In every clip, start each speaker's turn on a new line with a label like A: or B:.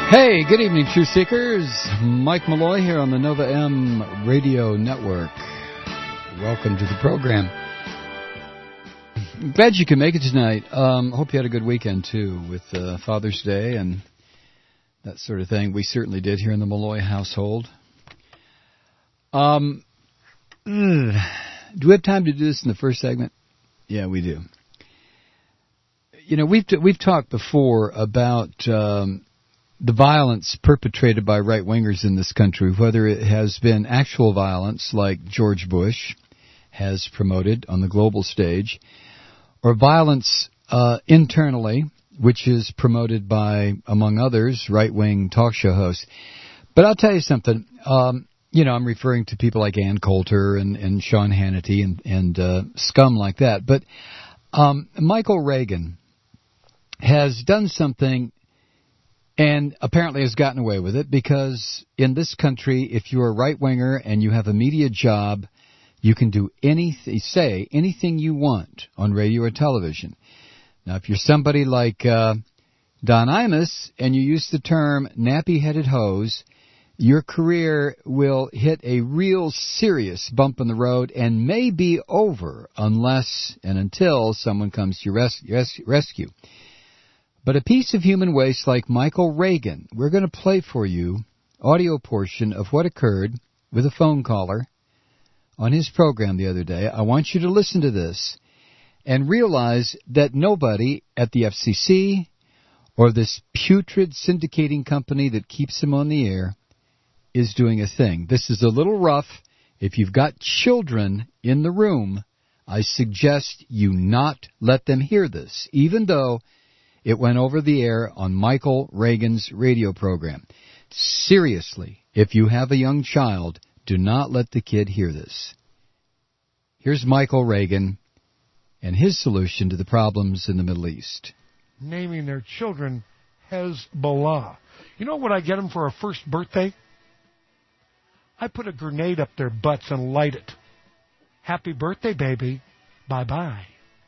A: Hey, good evening, Truth Seekers. Mike Malloy here on the Nova M Radio Network. Welcome to the program. Glad you could make it tonight. Hope you had a good weekend, too, with Father's Day and that sort of thing. We certainly did here in the Malloy household. Do we have time to do this in the first segment? Yeah, we do. You know, we've talked before about the violence perpetrated by right-wingers in this country, whether it has been actual violence like George Bush has promoted on the global stage, or violence internally, which is promoted by, among others, right-wing talk show hosts. But I'll tell you something. You know, I'm referring to people like Ann Coulter and Sean Hannity and scum like that. But Michael Reagan has done something and apparently has gotten away with it, because in this country, if you're a right-winger and you have a media job, you can do anything, say anything you want on radio or television. Now, if you're somebody like Don Imus and you use the term nappy-headed hose, your career will hit a real serious bump in the road and may be over unless and until someone comes to your rescue. But a piece of human waste like Michael Reagan, we're going to play for you audio portion of what occurred with a phone caller on his program the other day. I want you to listen to this and realize that nobody at the FCC or this putrid syndicating company that keeps him on the air is doing a thing. This is a little rough. If you've got children in the room, I suggest you not let them hear this, even though it went over the air on Michael Reagan's radio program. Seriously, if you have a young child, do not let the kid hear this. Here's Michael Reagan and his solution to the problems in the Middle East.
B: Naming their children Hezbollah. You know what I get them for a first birthday? I put a grenade up their butts and light it. Happy birthday, baby. Bye-bye.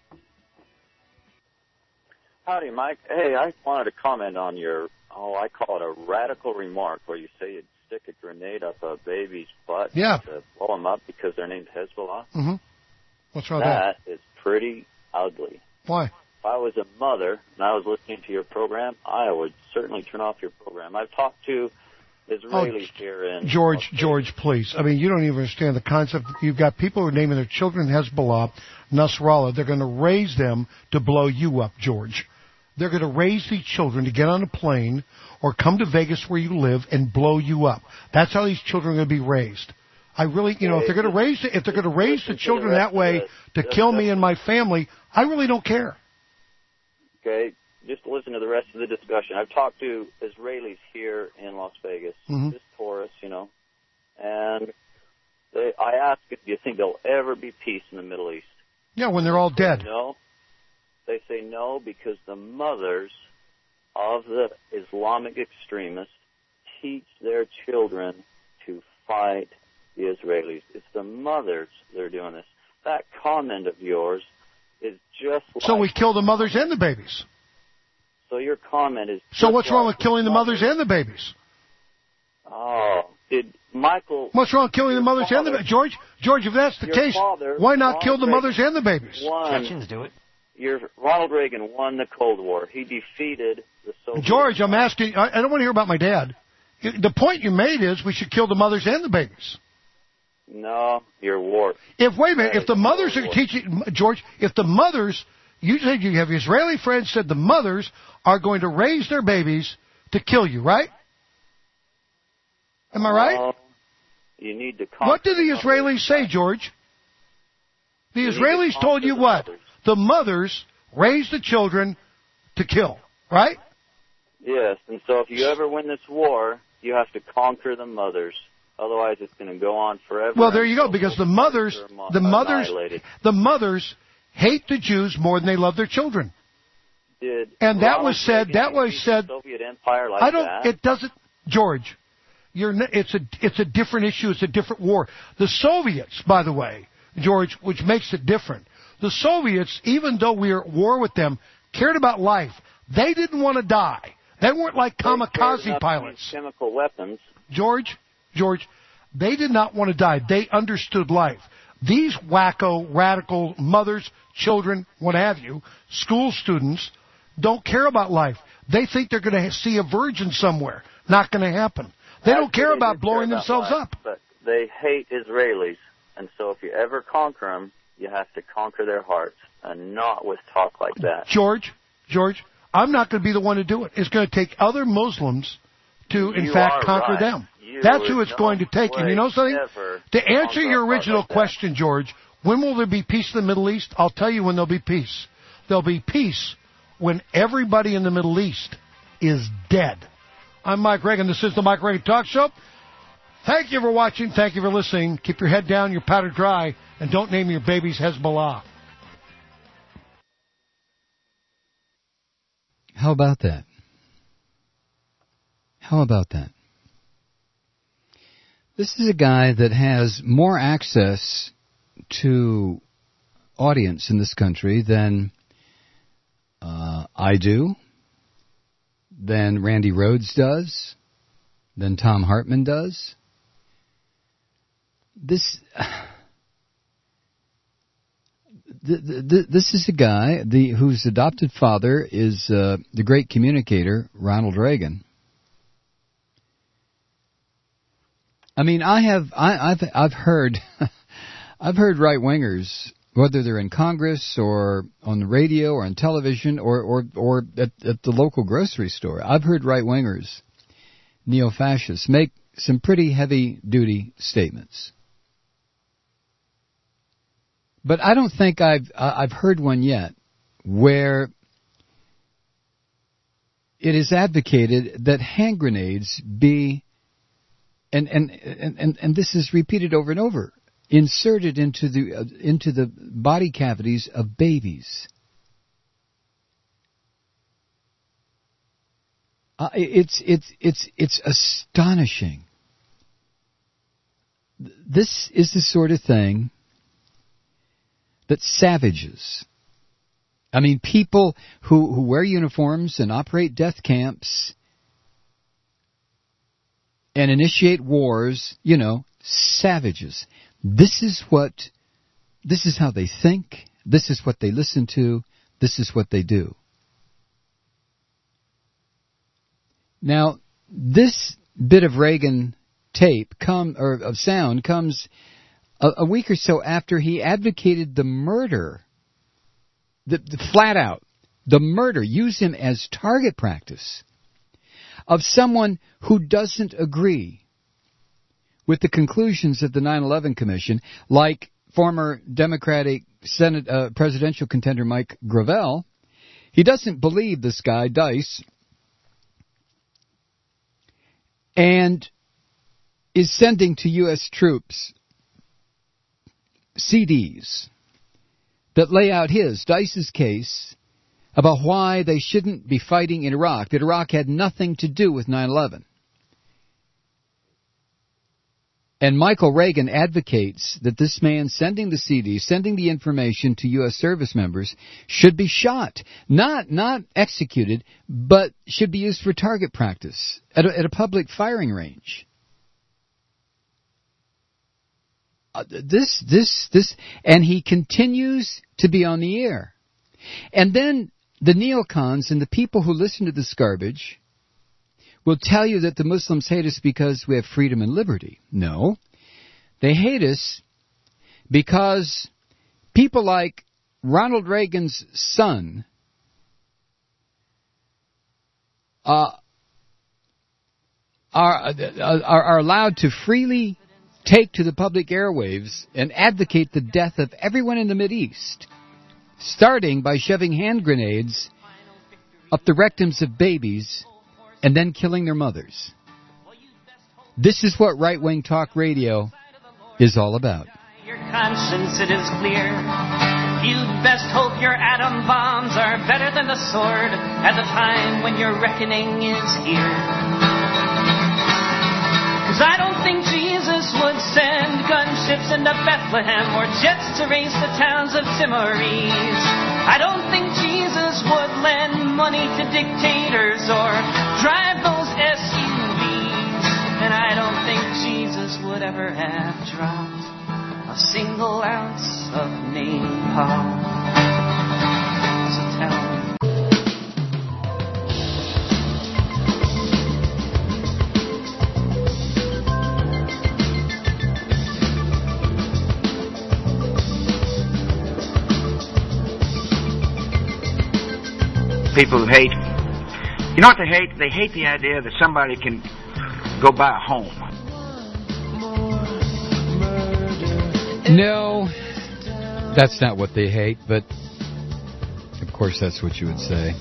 C: Howdy, Mike. Hey, I wanted to comment on your, I call it a radical remark, where you say you'd stick a grenade up a baby's butt to blow them up because they're named Hezbollah.
B: Mm-hmm. What's wrong with that?
C: That is pretty ugly.
B: Why?
C: If I was a mother and I was listening to your program, I would certainly turn off your program. I've talked to Israelis here in...
B: George, please. I mean, you don't even understand the concept. You've got people who are naming their children Hezbollah, Nasrallah. They're going to raise them to blow you up, George. They're going to raise these children to get on a plane or come to Vegas where you live and blow you up. That's how these children are going to be raised. I really, if they're going to raise the children that way to kill me and my family, I really don't care.
C: Okay, just listen to the rest of the discussion. I've talked to Israelis here in Las Vegas, just tourists, and I asked, do you think there'll ever be peace in the Middle East?
B: Yeah, when they're all dead.
C: No. They say no because the mothers of the Islamic extremists teach their children to fight the Israelis. It's the mothers that are doing this. That comment of yours is just like...
B: So we kill the mothers and the babies.
C: So your comment is...
B: So what's wrong with killing the mothers and the babies?
C: Oh, did Michael...
B: What's wrong with killing the mothers and the babies? George, if that's the case, why not kill the mothers and the babies?
D: Chechens do it.
C: Ronald Reagan won the Cold War. He defeated the Soviet...
B: George, I'm asking... I don't want to hear about my dad. The point you made is we should kill the mothers and the babies.
C: No, you're warped.
B: If the mothers are teaching... George, if the mothers... You said you have Israeli friends said the mothers are going to raise their babies to kill you, right? Am I right?
C: You need to...
B: What do the Israelis say, George? The Israelis told you what? The mothers raise the children to kill, right?
C: Yes, and so if you ever win this war, you have to conquer the mothers. Otherwise, it's going to go on forever.
B: Well, there you go, because the mothers hate the Jews more than they love their children. That was said.
C: Soviet Empire like that?
B: It doesn't, George. It's a different issue. It's a different war. The Soviets, by the way, George, which makes it different. The Soviets, even though we were at war with them, cared about life. They didn't want to die. They weren't like
C: They cared
B: kamikaze
C: enough to
B: pilots.
C: use chemical weapons.
B: George, they did not want to die. They understood life. These wacko, radical mothers, children, what have you, school students, don't care about life. They think they're going to see a virgin somewhere. Not going to happen. They don't care about blowing themselves up.
C: But they hate Israelis. And so if you ever conquer them, you have to conquer their hearts, and not with talk like that.
B: George, I'm not going to be the one to do it. It's going to take other Muslims to, in fact, conquer them. That's who it's going to take. And you know something? To answer your original question, George, when will there be peace in the Middle East? I'll tell you when there'll be peace. There'll be peace when everybody in the Middle East is dead. I'm Mike Reagan. This is the Mike Reagan Talk Show. Thank you for watching. Thank you for listening. Keep your head down, your powder dry, and don't name your babies Hezbollah.
A: How about that? How about that? This is a guy that has more access to audience in this country than I do, than Randy Rhoads does, than Tom Hartman does. This is a guy whose adopted father is the great communicator Ronald Reagan. I mean, I've heard I've heard right wingers, whether they're in Congress or on the radio or on television or at the local grocery store. I've heard right wingers, neo-fascists, make some pretty heavy duty statements. But I don't think I've heard one yet where it is advocated that hand grenades be, and this is repeated over and over, inserted into the body cavities of babies. It's astonishing. This is the sort of thing that savages, I mean, people who wear uniforms and operate death camps and initiate wars, savages. This is how they think, this is what they listen to, this is what they do. Now, this bit of Reagan tape of sound comes a week or so after he advocated the murder, flat out, the murder, use him as target practice of someone who doesn't agree with the conclusions of the 9/11 Commission, like former Democratic presidential contender Mike Gravel. He doesn't believe this guy, Dice, and is sending to U.S. troops CDs that lay out Dice's case about why they shouldn't be fighting in Iraq, that Iraq had nothing to do with 9/11. And Michael Reagan advocates that this man sending the CDs, sending the information to U.S. service members, should be shot. Not executed, but should be used for target practice at a public firing range. And he continues to be on the air. And then the neocons and the people who listen to this garbage will tell you that the Muslims hate us because we have freedom and liberty. No. They hate us because people like Ronald Reagan's son are allowed to freely take to the public airwaves and advocate the death of everyone in the Mideast, starting by shoving hand grenades up the rectums of babies and then killing their mothers. This is what right-wing talk radio is all about.
D: Your conscience, it is clear. You'd best hope your atom bombs are better than the sword at the time when your reckoning is here. 'Cause I don't think Jesus would send gunships into Bethlehem or jets to raise the towns of Timorese. I don't think Jesus would lend money to dictators or drive those SUVs. And I don't think Jesus would ever have dropped a single ounce of napalm. So tell me.
E: People who hate, you know what they hate? They hate the idea that somebody can go buy a home.
A: No, that's not what they hate, but of course that's what you would say.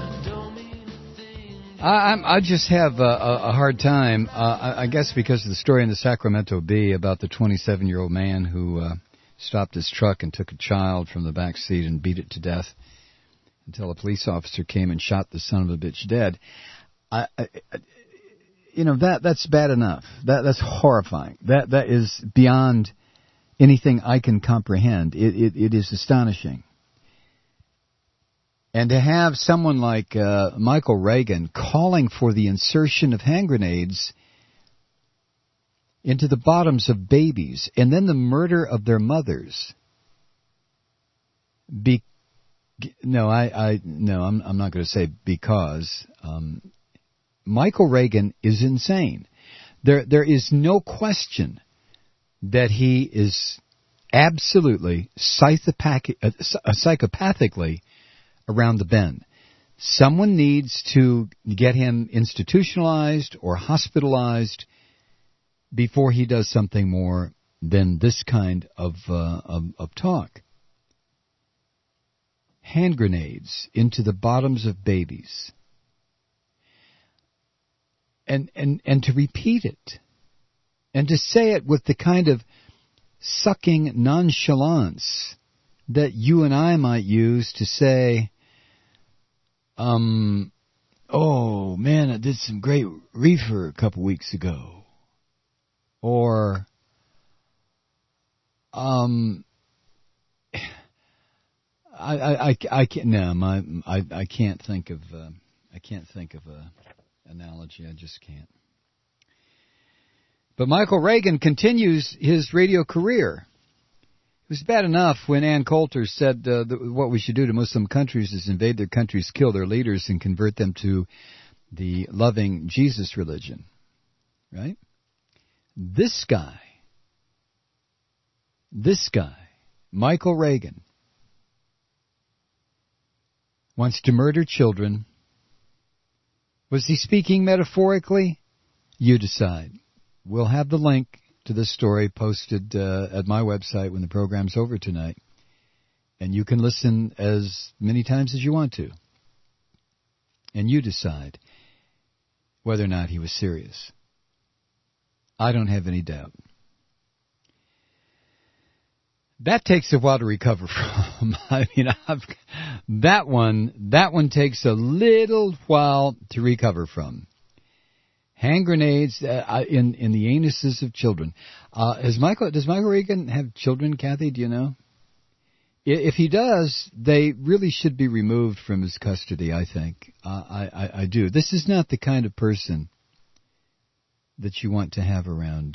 A: I just have a hard time, I guess because of the story in the Sacramento Bee about the 27-year-old man who stopped his truck and took a child from the back seat and beat it to death until a police officer came and shot the son of a bitch dead. That's bad enough. That's horrifying. That is beyond anything I can comprehend. It is astonishing. And to have someone like Michael Reagan calling for the insertion of hand grenades into the bottoms of babies and then the murder of their mothers. I'm not going to say because. Michael Reagan is insane. There is no question that he is absolutely psychopathically around the bend. Someone needs to get him institutionalized or hospitalized before he does something more than this kind of talk. Hand grenades into the bottoms of babies. And to repeat it. And to say it with the kind of sucking nonchalance that you and I might use to say, oh man, I did some great reefer a couple weeks ago. Or, I can't think of a analogy. I just can't. But Michael Reagan continues his radio career. It was bad enough when Ann Coulter said what we should do to Muslim countries is invade their countries, kill their leaders, and convert them to the loving Jesus religion. Right? This guy, Michael Reagan, wants to murder children. Was he speaking metaphorically? You decide. We'll have the link to this story posted at my website when the program's over tonight. And you can listen as many times as you want to. And you decide whether or not he was serious. I don't have any doubt. That takes a while to recover from. I mean, that one takes a little while to recover from. Hand grenades in the anuses of children. Does Michael Reagan have children, Kathy? Do you know? If he does, they really should be removed from his custody, I think. I do. This is not the kind of person that you want to have around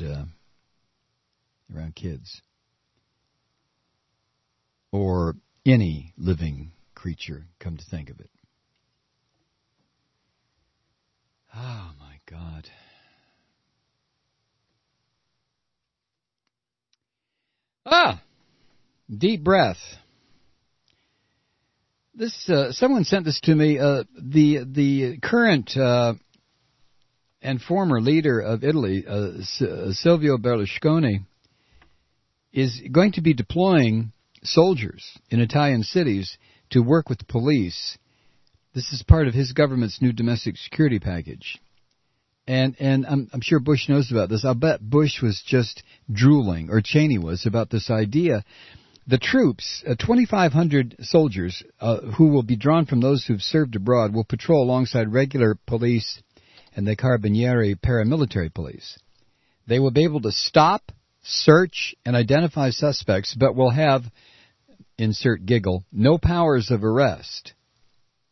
A: kids. Or any living creature, come to think of it. Oh, my God. Deep breath. Someone sent this to me. The current and former leader of Italy, Silvio Berlusconi, is going to be deploying soldiers in Italian cities to work with the police. This is part of his government's new domestic security package. And I'm sure Bush knows about this. I'll bet Bush was just drooling, or Cheney was, about this idea. The troops, 2,500 soldiers who will be drawn from those who've served abroad, will patrol alongside regular police and the Carabinieri paramilitary police. They will be able to stop, search, and identify suspects, but will have, insert giggle, no powers of arrest.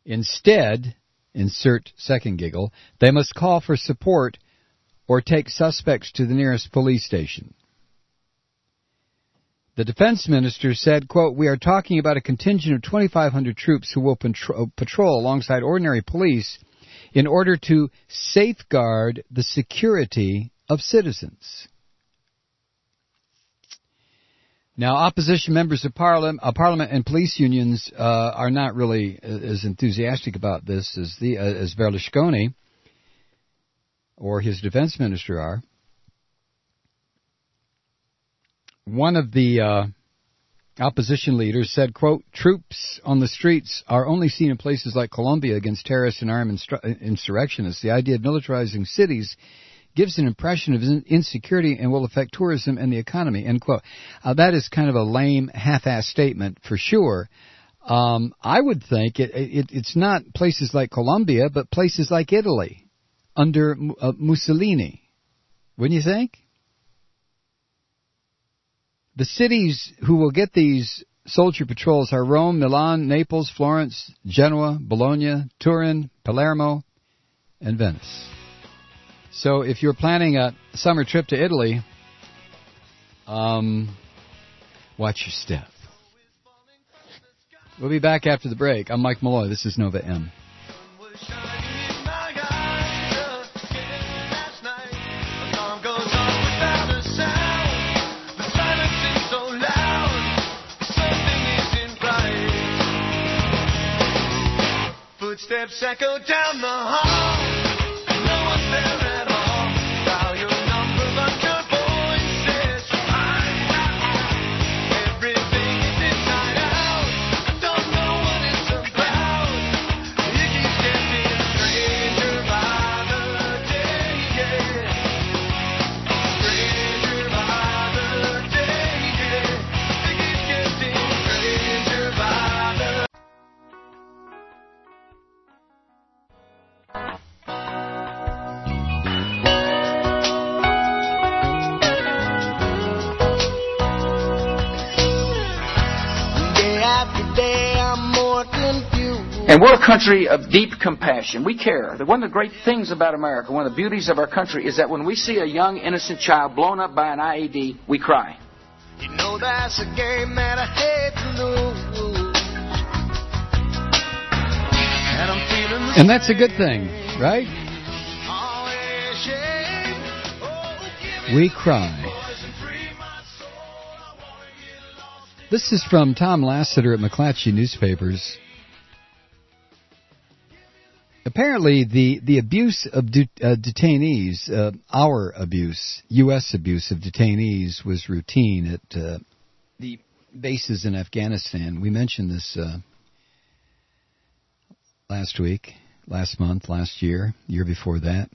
A: Instead, insert second giggle, they must call for support or take suspects to the nearest police station. The defense minister said, quote, "We are talking about a contingent of 2,500 troops who will patrol alongside ordinary police in order to safeguard the security of citizens." Now, opposition members of Parliament and police unions are not really as enthusiastic about this as Berlusconi or his defense minister are. One of the opposition leaders said, quote, "Troops on the streets are only seen in places like Colombia against terrorists and armed insurrectionists. The idea of militarizing cities gives an impression of insecurity and will affect tourism and the economy," end quote. That is kind of a lame, half-assed statement for sure. I would think it's not places like Colombia, but places like Italy under Mussolini. Wouldn't you think? The cities who will get these soldier patrols are Rome, Milan, Naples, Florence, Genoa, Bologna, Turin, Palermo, and Venice. So if you're planning a summer trip to Italy, watch your step. We'll be back after the break. I'm Mike Malloy. This is Nova M.
F: Footsteps echo down the hall. No one's there at all. Dial your number, but your voice is fine. Everything is inside out. I don't know what it's about. It keeps getting stranger by the day. Stranger by the day. It keeps getting stranger by the day.
E: And we're a country of deep compassion. We care. One of the great things about America, one of the beauties of our country, is that when we see a young, innocent child blown up by an IED, we cry.
F: You know that's a game that I hate to lose. And I'm feeling the
A: And that's a good thing, right? We cry. This is from Tom Lasseter at McClatchy Newspapers. Apparently, the abuse of detainees, our abuse, U.S. abuse of detainees, was routine at the bases in Afghanistan. We mentioned this last week, last month, last year, year before that.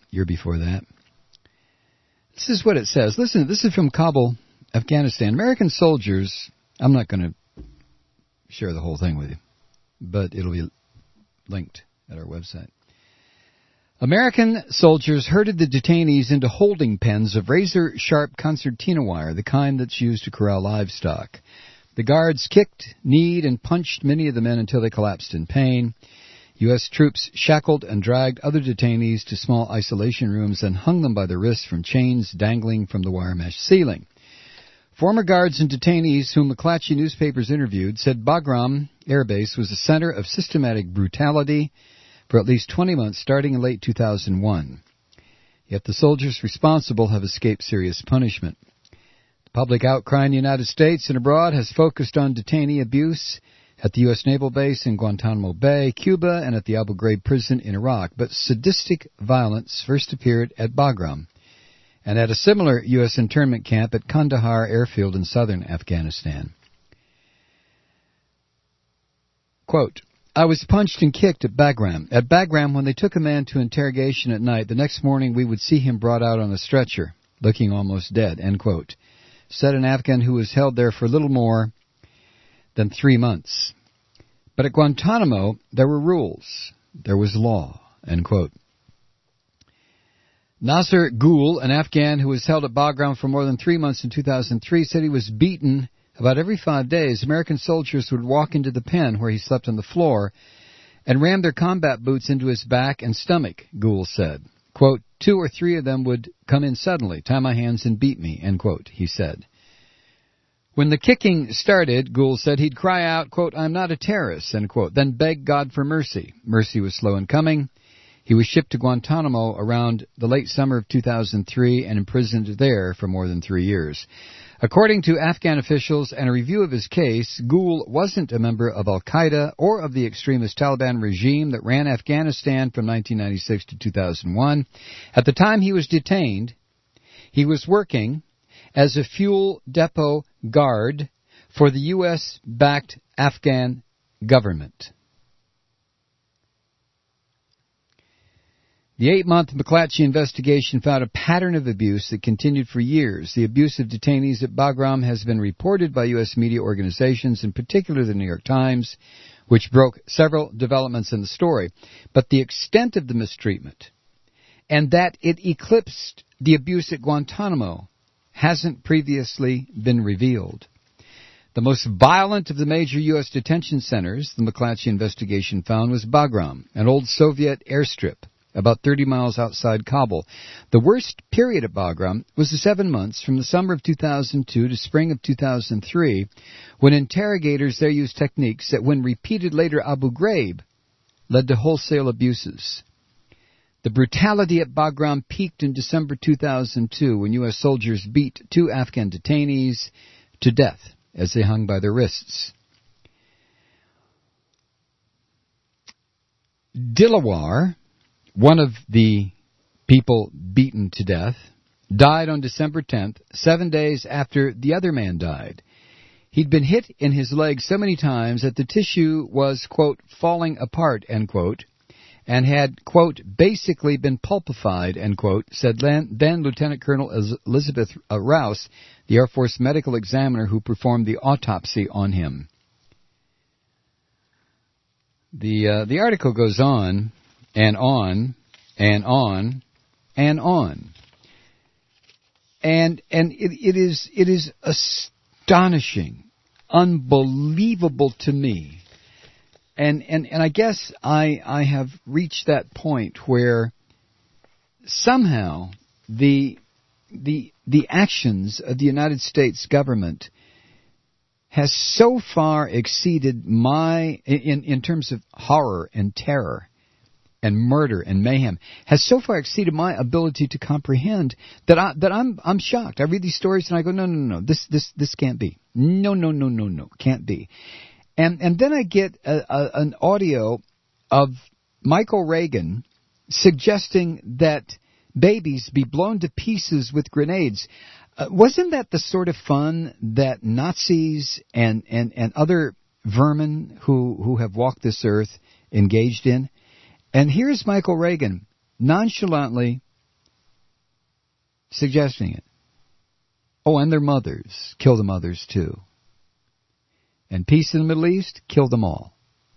A: This is what it says. Listen, this is from Kabul, Afghanistan. American soldiers, I'm not going to share the whole thing with you, but it'll be linked at our website. American soldiers herded the detainees into holding pens of razor-sharp concertina wire, the kind that's used to corral livestock. The guards kicked, kneed, and punched many of the men until they collapsed in pain. U.S. troops shackled and dragged other detainees to small isolation rooms and hung them by the wrists from chains dangling from the wire mesh ceiling. Former guards and detainees whom McClatchy Newspapers interviewed said Bagram Air Base was a center of systematic brutality for at least 20 months starting in late 2001. Yet the soldiers responsible have escaped serious punishment. The public outcry in the United States and abroad has focused on detainee abuse at the U.S. Naval Base in Guantanamo Bay, Cuba, and at the Abu Ghraib prison in Iraq. But sadistic violence first appeared at Bagram and at a similar U.S. internment camp at Kandahar Airfield in southern Afghanistan. Quote, I was punched and kicked at Bagram. At Bagram, when they took a man to interrogation at night, the next morning we would see him brought out on a stretcher, looking almost dead, end quote, said an Afghan who was held there for little more than 3 months. But at Guantanamo, there were rules. There was law, end quote. Nasser Gul, an Afghan who was held at Bagram for more than 3 months in 2003, said he was beaten about every 5 days. American soldiers would walk into the pen where he slept on the floor and rammed their combat boots into his back and stomach, Gould said. Quote, 2 or 3 of them would come in suddenly, tie my hands and beat me, end quote, he said. When the kicking started, Gould said he'd cry out, quote, I'm not a terrorist, end quote, then beg God for mercy. Mercy was slow in coming. He was shipped to Guantanamo around the late summer of 2003 and imprisoned there for more than 3 years. According to Afghan officials and a review of his case, Gould wasn't a member of al-Qaeda or of the extremist Taliban regime that ran Afghanistan from 1996 to 2001. At the time he was detained, he was working as a fuel depot guard for the U.S.-backed Afghan government. The 8-month McClatchy investigation found a pattern of abuse that continued for years. The abuse of detainees at Bagram has been reported by U.S. media organizations, in particular the New York Times, which broke several developments in the story. But the extent of the mistreatment, and that it eclipsed the abuse at Guantanamo, hasn't previously been revealed. The most violent of the major U.S. detention centers, the McClatchy investigation found, was Bagram, an old Soviet airstrip about 30 miles outside Kabul. The worst period at Bagram was the 7 months from the summer of 2002 to spring of 2003, when interrogators there used techniques that, when repeated later Abu Ghraib, led to wholesale abuses. The brutality at Bagram peaked in December 2002 when U.S. soldiers beat 2 Afghan detainees to death as they hung by their wrists. Dilawar, one of the people beaten to death, died on December 10th, 7 days after the other man died. He'd been hit in his leg so many times that the tissue was, quote, falling apart, end quote, and had, quote, basically been pulpified, end quote, said then Lieutenant Colonel Elizabeth Rouse, the Air Force medical examiner who performed the autopsy on him. The article goes on and on and on and on. And it is astonishing, unbelievable to me. And I guess I have reached that point where somehow the actions of the United States government has so far exceeded my, in terms of horror and terror and murder and mayhem, has so far exceeded my ability to comprehend that I'm shocked. I read these stories and I go, no, this can't be. No, can't be. And then I get an audio of Michael Reagan suggesting that babies be blown to pieces with grenades. Wasn't that the sort of fun that Nazis and other vermin who have walked this earth engaged in? And here's Michael Reagan nonchalantly suggesting it. Oh, and their mothers. Kill the mothers too. And peace in the Middle East, kill them all.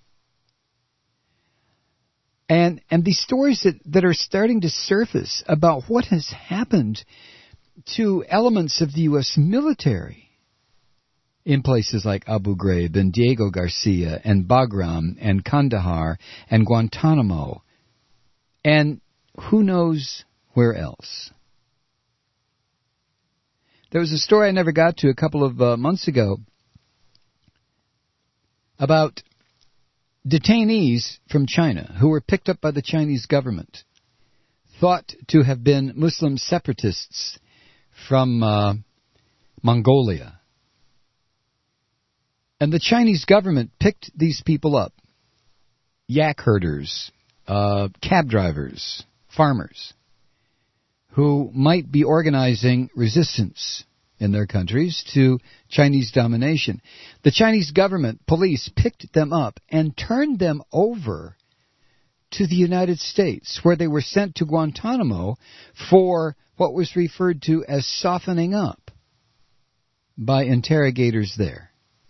A: And these stories that are starting to surface about what has happened to elements of the U.S. military in places like Abu Ghraib and Diego Garcia and Bagram and Kandahar and Guantanamo and who knows where else. There was a story I never got to a couple of months ago about detainees from China who were picked up by the Chinese government, thought to have been Muslim separatists from Mongolia. And the Chinese government picked these people up, yak herders, cab drivers, farmers, who might be organizing resistance in their countries to Chinese domination. The Chinese government police picked them up and turned them over to the United States, where they were sent to Guantanamo for what was referred to as softening up by interrogators there.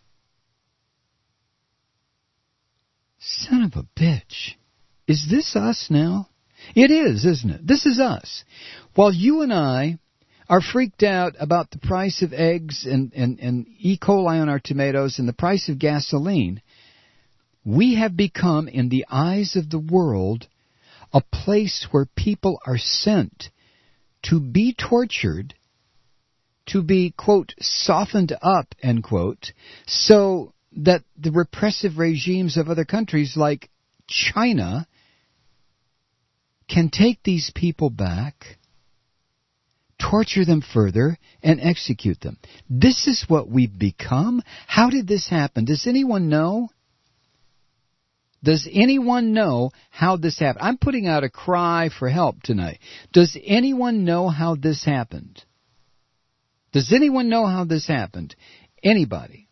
A: Son of a bitch. Is this us now? It is, isn't it? This is us. While you and I are freaked out about the price of eggs and E. coli on our tomatoes and the price of gasoline, we have become, in the eyes of the world, a place where people are sent to be tortured, to be, quote, softened up, end quote, so that the repressive regimes of other countries like China can take these people back, torture them further, and execute them. This is what we've become. How did this happen? Does anyone know? Does anyone know how this happened? I'm putting out a cry for help tonight. Does anyone know how this happened? Does anyone know how this happened? Anybody?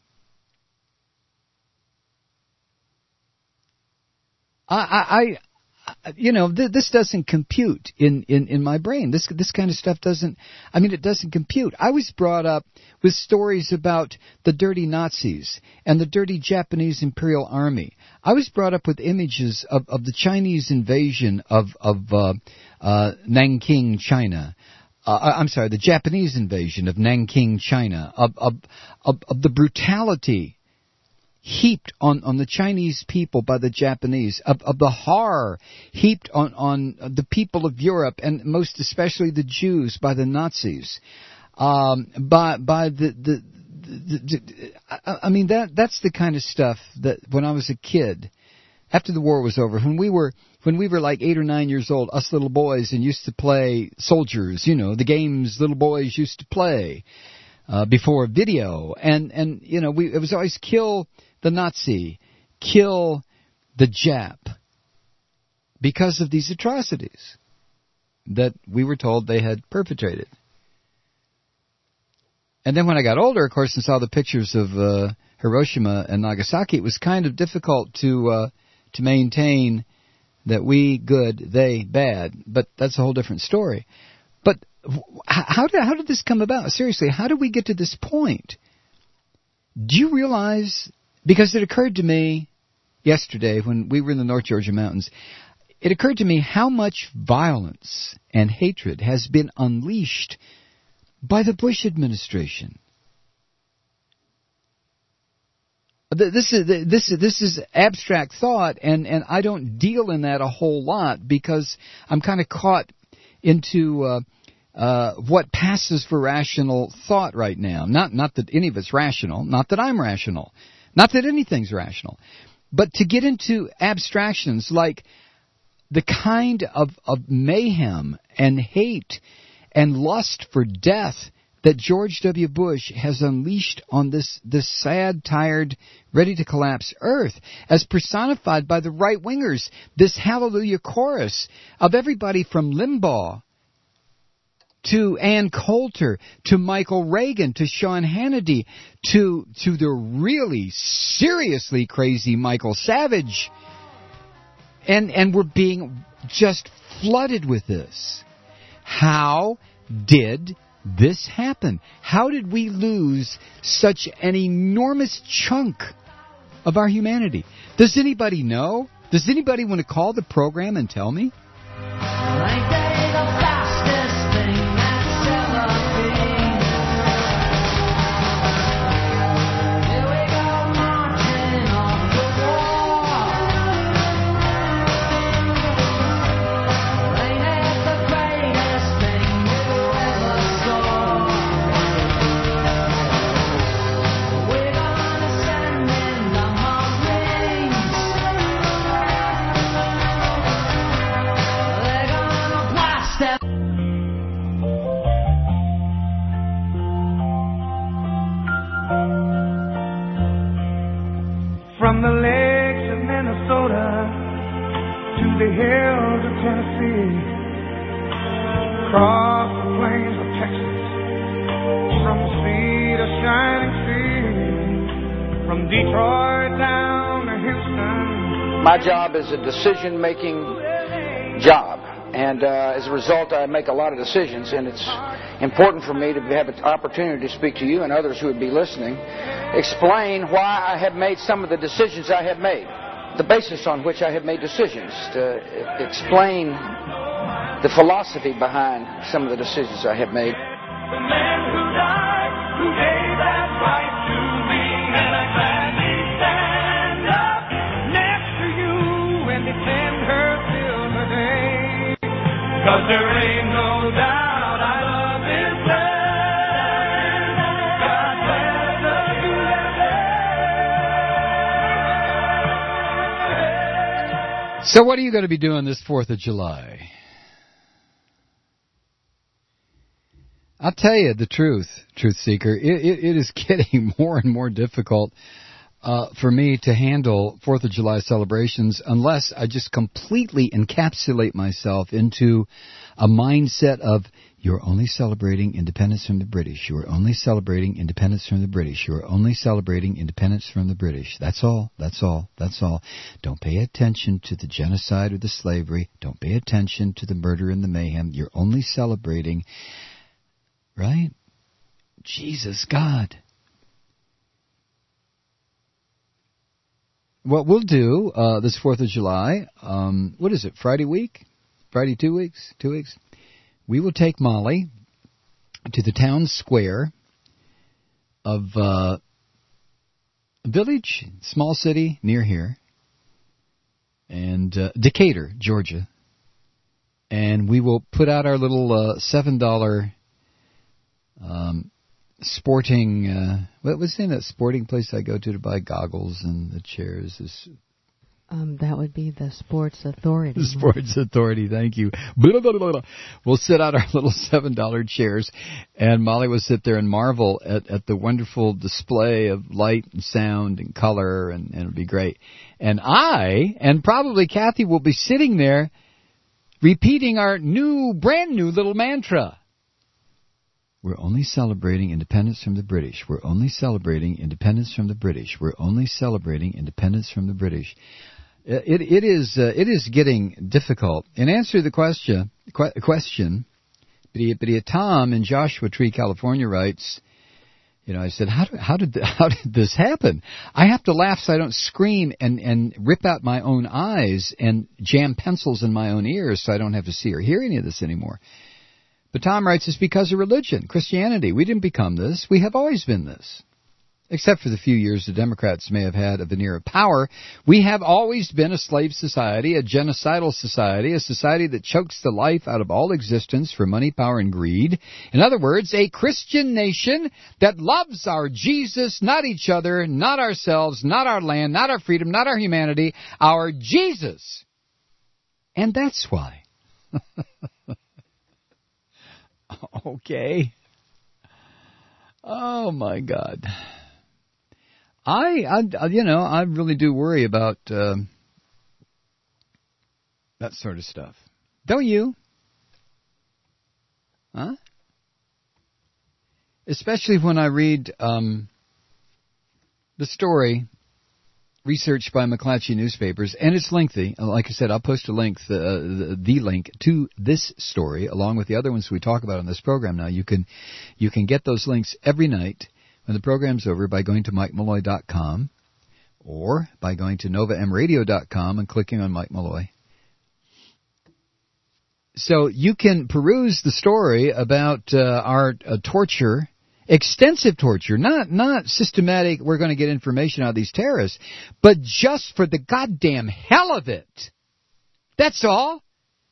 A: This doesn't compute in my brain. This kind of stuff doesn't, it doesn't compute. I was brought up with stories about the dirty Nazis and the dirty Japanese Imperial Army. I was brought up with images of the Chinese invasion of Nanking, China. The Japanese invasion of Nanking, China, of the brutality heaped on the Chinese people by the Japanese, of the horror heaped on the people of Europe, and most especially the Jews by the Nazis, that's the kind of stuff that when I was a kid, after the war was over, when we were like 8 or 9 years old, us little boys, and used to play soldiers, the games little boys used to play before video, and it was always kill the Nazi, kill the Jap, because of these atrocities that we were told they had perpetrated. And then when I got older, of course, and saw the pictures of Hiroshima and Nagasaki, it was kind of difficult to maintain that we good, they bad. But that's a whole different story. But how did this come about? Seriously, how did we get to this point? Do you realize? Because it occurred to me yesterday when we were in the North Georgia mountains, it occurred to me how much violence and hatred has been unleashed by the Bush administration. This is abstract thought, and I don't deal in that a whole lot because I'm kind of caught into what passes for rational thought right now. Not that any of it's rational, not that I'm rational. Not that anything's rational, but to get into abstractions like the kind of mayhem and hate and lust for death that George W. Bush has unleashed on this sad, tired, ready-to-collapse earth, as personified by the right-wingers, this hallelujah chorus of everybody from Limbaugh to Ann Coulter, to Michael Reagan, to Sean Hannity, to the really seriously crazy Michael Savage. And we're being just flooded with this. How did this happen? How did we lose such an enormous chunk of our humanity? Does anybody know? Does anybody want to call the program and tell me?
F: From the lakes of Minnesota to the hills of Tennessee, across the plains of Texas, from sea to shining sea, from Detroit down to Houston.
E: My job is a decision-making job, and as a result, I make a lot of decisions, and it's important for me to have an opportunity to speak to you and others who would be listening, explain why I have made some of the decisions I have made, the basis on which I have made decisions, to explain the philosophy behind some of the decisions I have made.
F: The man who died, who gave that right to me, and I gladly stand up
A: So what are you going to be doing this 4th of July? I'll tell you the truth, Truth Seeker. It is getting more and more difficult for me to handle 4th of July celebrations unless I just completely encapsulate myself into a mindset of you're only celebrating independence from the British. You're only celebrating independence from the British. You're only celebrating independence from the British. That's all. That's all. That's all. Don't pay attention to the genocide or the slavery. Don't pay attention to the murder and the mayhem. You're only celebrating, right? Jesus, God. What we'll do this 4th of July, what is it, Friday week? Friday 2 weeks? 2 weeks? We will take Molly to the town square of a village, small city near here, and Decatur, Georgia. And we will put out our little $7 sporting, what was in that sporting place I go to buy goggles and the chairs?
G: That would be the Sports Authority.
A: The Sports Authority, thank you. Blah, blah, blah, blah. We'll sit out our little $7 chairs, and Molly will sit there and marvel at the wonderful display of light and sound and color, and it'll be great. And I, and probably Kathy, will be sitting there repeating our brand new little mantra. We're only celebrating independence from the British. We're only celebrating independence from the British. We're only celebrating independence from the British. It is getting difficult. In answer to the question, Tom in Joshua Tree, California writes, I said, how did this happen? I have to laugh so I don't scream and rip out my own eyes and jam pencils in my own ears so I don't have to see or hear any of this anymore. But Tom writes, it's because of religion, Christianity. We didn't become this. We have always been this. Except for the few years the Democrats may have had a veneer of power, we have always been a slave society, a genocidal society, a society that chokes the life out of all existence for money, power, and greed. In other words, a Christian nation that loves our Jesus, not each other, not ourselves, not our land, not our freedom, not our humanity, our Jesus. And that's why. Okay. Oh, my God. I really do worry about that sort of stuff. Don't you? Huh? Especially when I read the story researched by McClatchy Newspapers, and it's lengthy. Like I said, I'll post a link, the link to this story, along with the other ones we talk about on this program. Now, you can get those links every night when the program's over by going to MikeMalloy.com or by going to NovaMRadio.com and clicking on Mike Malloy. So you can peruse the story about our torture, extensive torture, not systematic, we're going to get information out of these terrorists, but just for the goddamn hell of it. That's all.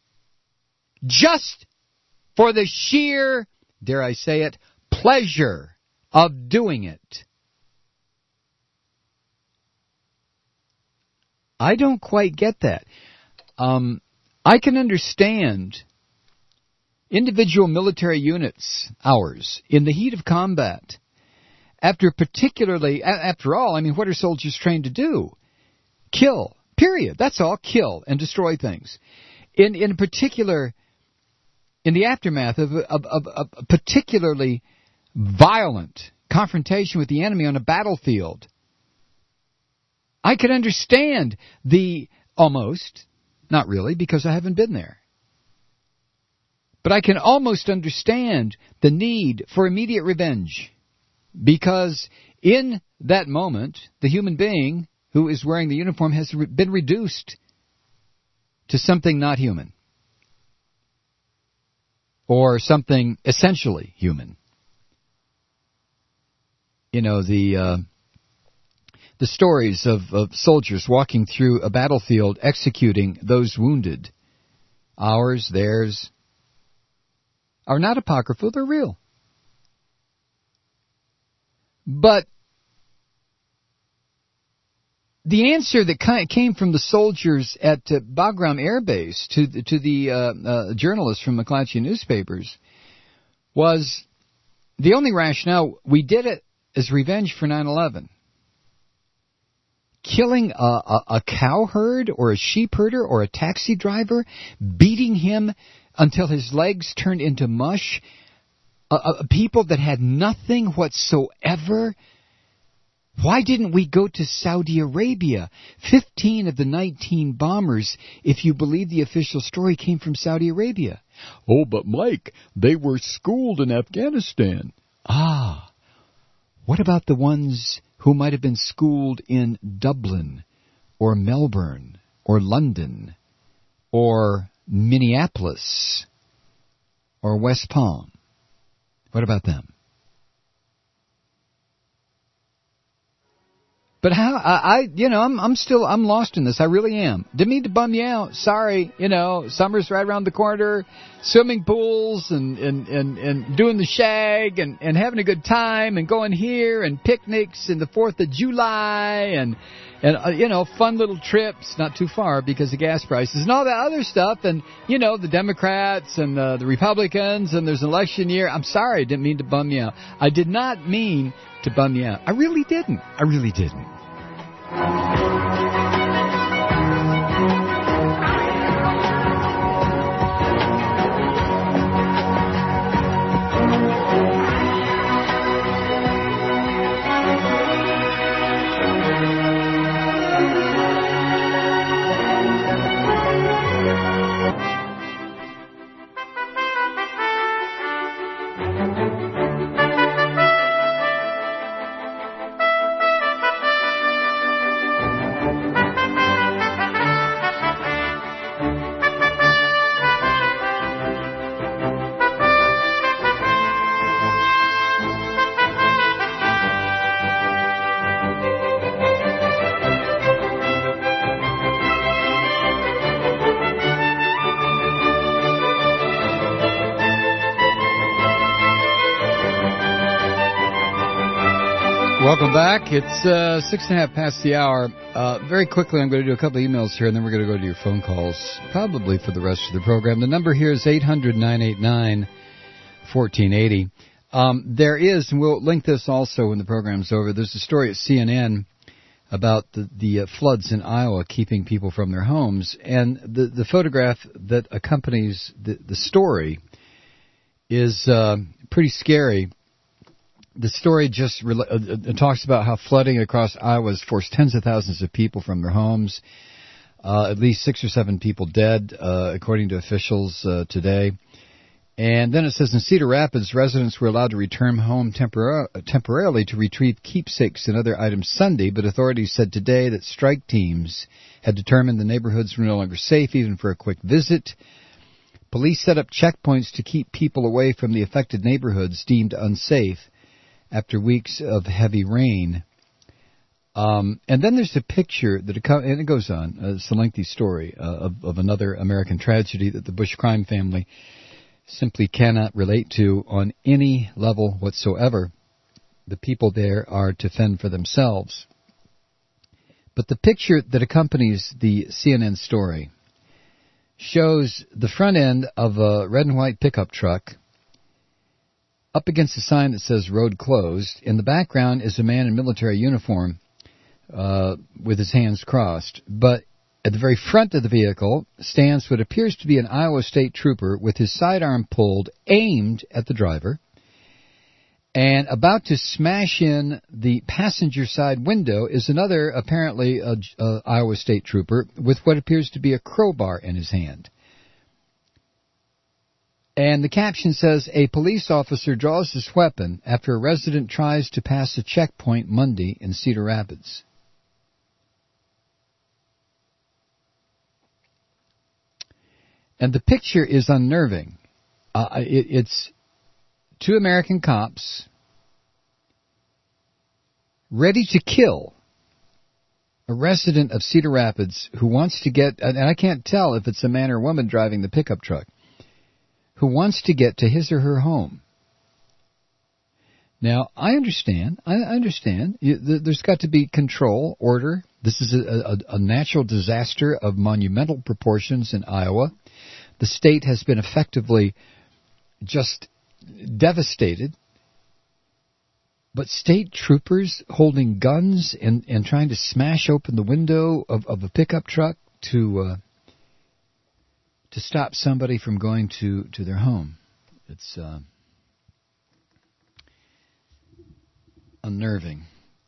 A: Just for the sheer, dare I say it, pleasure of doing it. I don't quite get that. I can understand individual military units, ours, in the heat of combat, after all, I mean, what are soldiers trained to do? Kill. Period. That's all. Kill and destroy things. In particular, in the aftermath of a particularly violent confrontation with the enemy on a battlefield, I can understand the almost, not really, because I haven't been there, but I can almost understand the need for immediate revenge, because in that moment, the human being who is wearing the uniform has been reduced to something not human, or something essentially human. You know, the stories of soldiers walking through a battlefield executing those wounded, ours, theirs, are not apocryphal, they're real. But The answer that came from the soldiers at Bagram Air Base to the journalists from McClatchy newspapers was the only rationale: we did it as revenge for 9/11. Killing a cow herd or a sheep herder or a taxi driver, beating him until his legs turned into mush, people that had nothing whatsoever. Why didn't we go to Saudi Arabia? 15 of the 19 bombers, if you believe the official story, came from Saudi Arabia. Oh, but Mike, they were schooled in Afghanistan. Ah, what about the ones who might have been schooled in Dublin or Melbourne or London or Minneapolis or West Palm? What about them? But how, I'm lost in this. I really am. Didn't mean to bum you out. Sorry, summer's right around the corner, swimming pools and doing the shag and having a good time and going here and picnics and the 4th of July and fun little trips, not too far because of gas prices and all that other stuff. And, the Democrats and the Republicans and there's an election year. I'm sorry. I didn't mean to bum you out. I did not mean to bum you out. I really didn't. Welcome back. It's 6:30 past the hour. Very quickly, I'm going to do a couple of emails here, and then we're going to go to your phone calls, probably for the rest of the program. The number here is 800-989-1480. There is, and we'll link this also when the program's over, there's a story at CNN about the floods in Iowa keeping people from their homes, and the photograph that accompanies the story is pretty scary. The story just talks about how flooding across Iowa has forced tens of thousands of people from their homes. At least 6 or 7 people dead, according to officials today. And then it says in Cedar Rapids, residents were allowed to return home temporarily to retrieve keepsakes and other items Sunday, but authorities said today that strike teams had determined the neighborhoods were no longer safe, even for a quick visit. Police set up checkpoints to keep people away from the affected neighborhoods deemed unsafe after weeks of heavy rain. And then there's a picture that, and it goes on, it's a lengthy story of another American tragedy that the Bush crime family simply cannot relate to on any level whatsoever. The people there are to fend for themselves. But the picture that accompanies the CNN story shows the front end of a red and white pickup truck up against a sign that says road closed. In the background is a man in military uniform with his hands crossed. But at the very front of the vehicle stands what appears to be an Iowa State trooper with his sidearm pulled, aimed at the driver, and about to smash in the passenger side window is another, apparently Iowa State trooper, with what appears to be a crowbar in his hand. And the caption says, a police officer draws his weapon after a resident tries to pass a checkpoint Monday in Cedar Rapids. And the picture is unnerving. It's 2 American cops ready to kill a resident of Cedar Rapids who wants to get, and I can't tell if it's a man or woman driving the pickup truck, who wants to get to his or her home. Now, I understand. There's got to be control, order, This is a natural disaster of monumental proportions in Iowa. The state has been effectively just devastated. But state troopers holding guns and trying to smash open the window of a pickup truck to stop somebody from going to their home. It's unnerving.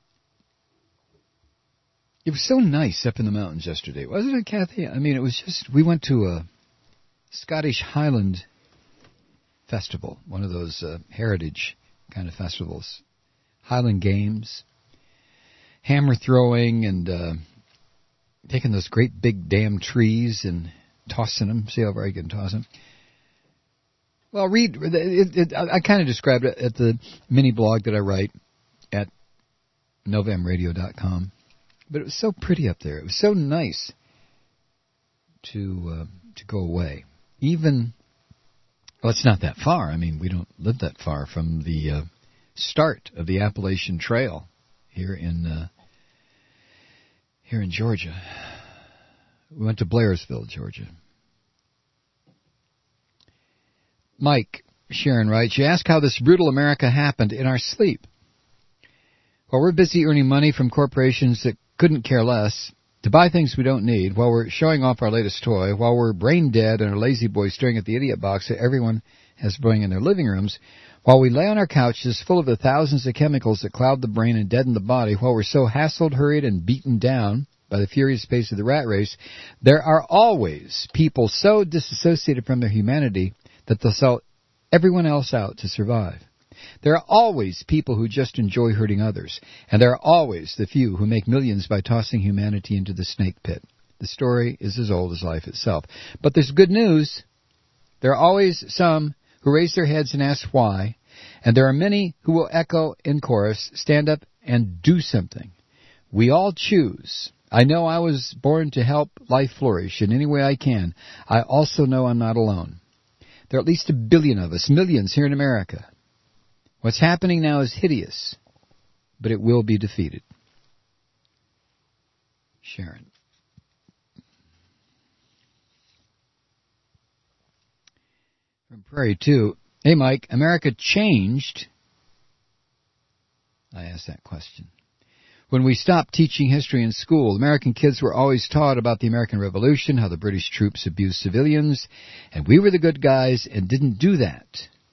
A: It was so nice up in the mountains yesterday, wasn't it, Kathy? I mean, it was just, we went to a Scottish Highland festival, one of those heritage kind of festivals. Highland Games, hammer throwing, and taking those great big damn trees and tossing them. See how far you can toss them. Well, read. I kind of described it at the mini blog that I write at novamradio.com. But it was so pretty up there. It was so nice to go away. Even, well, it's not that far. I mean, we don't live that far from the start of the Appalachian Trail here in Georgia. We went to Blairsville, Georgia. Mike, Sharon writes, you ask how this brutal America happened in our sleep. While we're busy earning money from corporations that couldn't care less, to buy things we don't need, while we're showing off our latest toy, while we're brain dead and our lazy boys staring at the idiot box that everyone has blowing in their living rooms, while we lay on our couches full of the thousands of chemicals that cloud the brain and deaden the body, while we're so hassled, hurried, and beaten down by the furious pace of the rat race, there are always people so disassociated from their humanity that they'll sell everyone else out to survive. There are always people who just enjoy hurting others, and there are always the few who make millions by tossing humanity into the snake pit. The story is as old as life itself. But there's good news. There are always some who raise their heads and ask why, and there are many who will echo in chorus, stand up and do something. We all choose. I know I was born to help life flourish in any way I can. I also know I'm not alone. There are at least 1 billion of us, millions here in America. What's happening now is hideous, but it will be defeated. Sharon. From Prairie 2, hey Mike, America changed. I asked that question. When we stopped teaching history in school, American kids were always taught about the American Revolution, how the British troops abused civilians, and we were the good guys and didn't do that.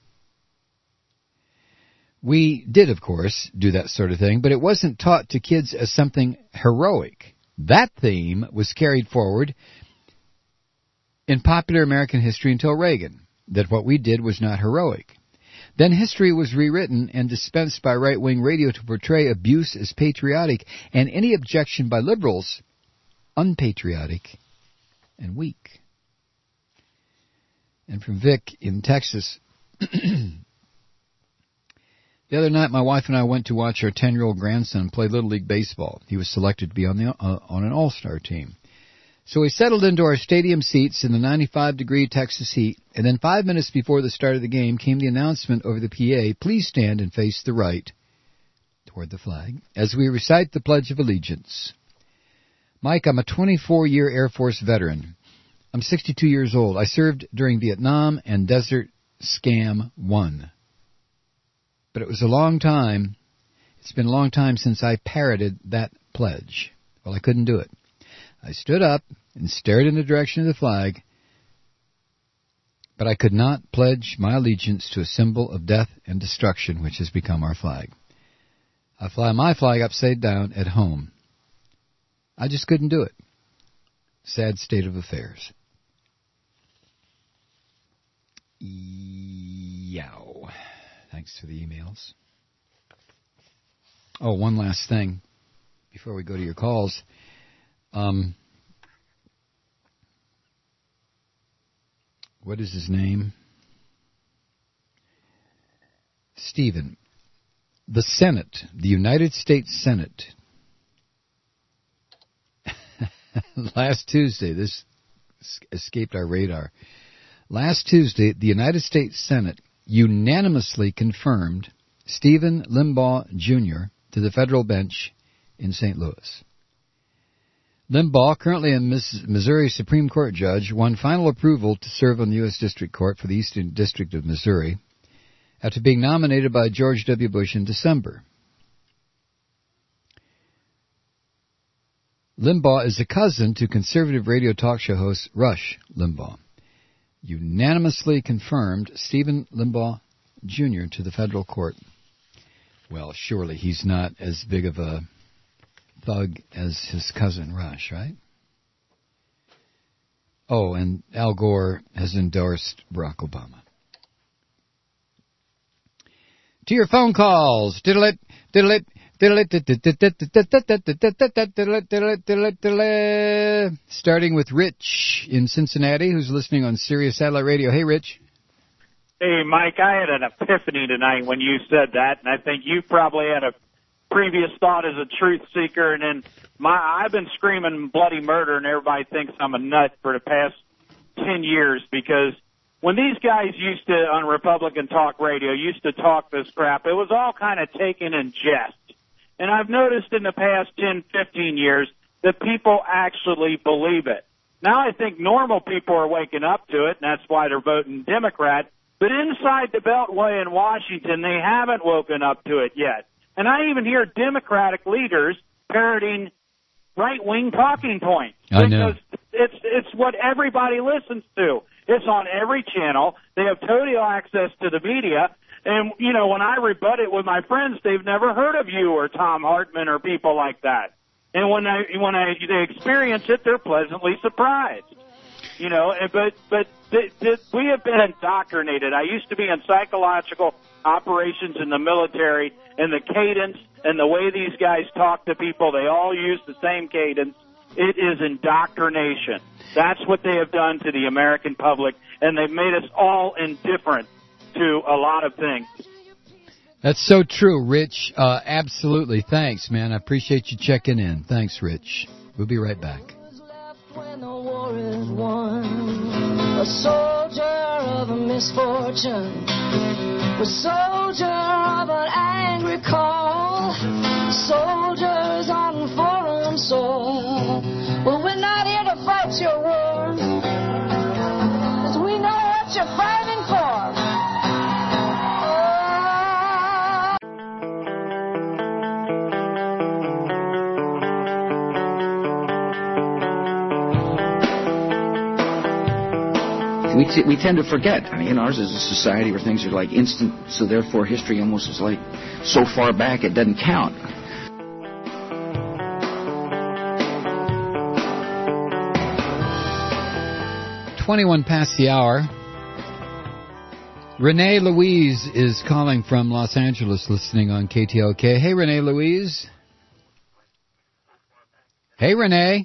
A: We did, of course, do that sort of thing, but it wasn't taught to kids as something heroic. That theme was carried forward in popular American history until Reagan, that what we did was not heroic. Then history was rewritten and dispensed by right-wing radio to portray abuse as patriotic, and any objection by liberals unpatriotic and weak. And from Vic in Texas, the other night my wife and I went to watch our 10-year-old grandson play Little League Baseball. He was selected to be on an all-star team. So we settled into our stadium seats in the 95-degree Texas heat, and then 5 minutes before the start of the game came the announcement over the PA, please stand and face the right, toward the flag, as we recite the Pledge of Allegiance. Mike, I'm a 24-year Air Force veteran. I'm 62 years old. I served during Vietnam and Desert Scam 1. But it was a long time. It's been a long time since I parroted that pledge. Well, I couldn't do it. I stood up and stared in the direction of the flag, but I could not pledge my allegiance to a symbol of death and destruction, which has become our flag. I fly my flag upside down at home. I just couldn't do it. Sad state of affairs. Yow. Thanks for the emails. Oh, one last thing before we go to your calls. What is his name? Stephen. The Senate, the United States Senate, last Tuesday, this escaped our radar. Last Tuesday, the United States Senate unanimously confirmed Stephen Limbaugh, Jr. to the federal bench in St. Louis. Limbaugh, currently a Missouri Supreme Court judge, won final approval to serve on the U.S. District Court for the Eastern District of Missouri after being nominated by George W. Bush in December. Limbaugh is a cousin to conservative radio talk show host Rush Limbaugh. Unanimously confirmed Stephen Limbaugh Jr. to the federal court. Well, surely he's not as big of a thug as his cousin Rush, right? Oh, and Al Gore has endorsed Barack Obama. To your phone calls. Diddle it. Starting with Rich in Cincinnati, who's listening on Sirius Satellite Radio. Hey, Rich.
H: Hey, Mike, I had an epiphany tonight when you said that, and I think you probably had a previous thought as a truth seeker, and then I've been screaming bloody murder, and everybody thinks I'm a nut for the past 10 years, because when these guys used to, on Republican talk radio, used to talk this crap, it was all kind of taken in jest. And I've noticed in the past 10, 15 years that people actually believe it. Now I think normal people are waking up to it, and that's why they're voting Democrat. But inside the Beltway in Washington, they haven't woken up to it yet. And I even hear Democratic leaders parroting right-wing talking points.
A: I know.
H: Because it's what everybody listens to. It's on every channel. They have total access to the media. And, you know, when I rebut it with my friends, they've never heard of you or Tom Hartman or people like that. And when they experience it, they're pleasantly surprised. You know, but we have been indoctrinated. I used to be in psychological operations in the military, and the cadence and the way these guys talk to people, they all use the same cadence. It is indoctrination. That's what they have done to the American public, and they've made us all indifferent to a lot of things.
A: That's so true, Rich. Absolutely. Thanks, man. I appreciate you checking in. Thanks, Rich. We'll be right back.
I: When the war is won, a soldier of a misfortune, a soldier of an angry call, soldiers on foreign soil. Well, we're not here to fight your war, 'cause we know what you're fighting for.
E: We tend to forget. I mean, ours is a society where things are like instant, so therefore history almost is like so far back it doesn't count.
A: "21 past the hour. Renee Louise is calling from Los Angeles, listening on KTLK. Hey, Renee Louise. Hey, Renee.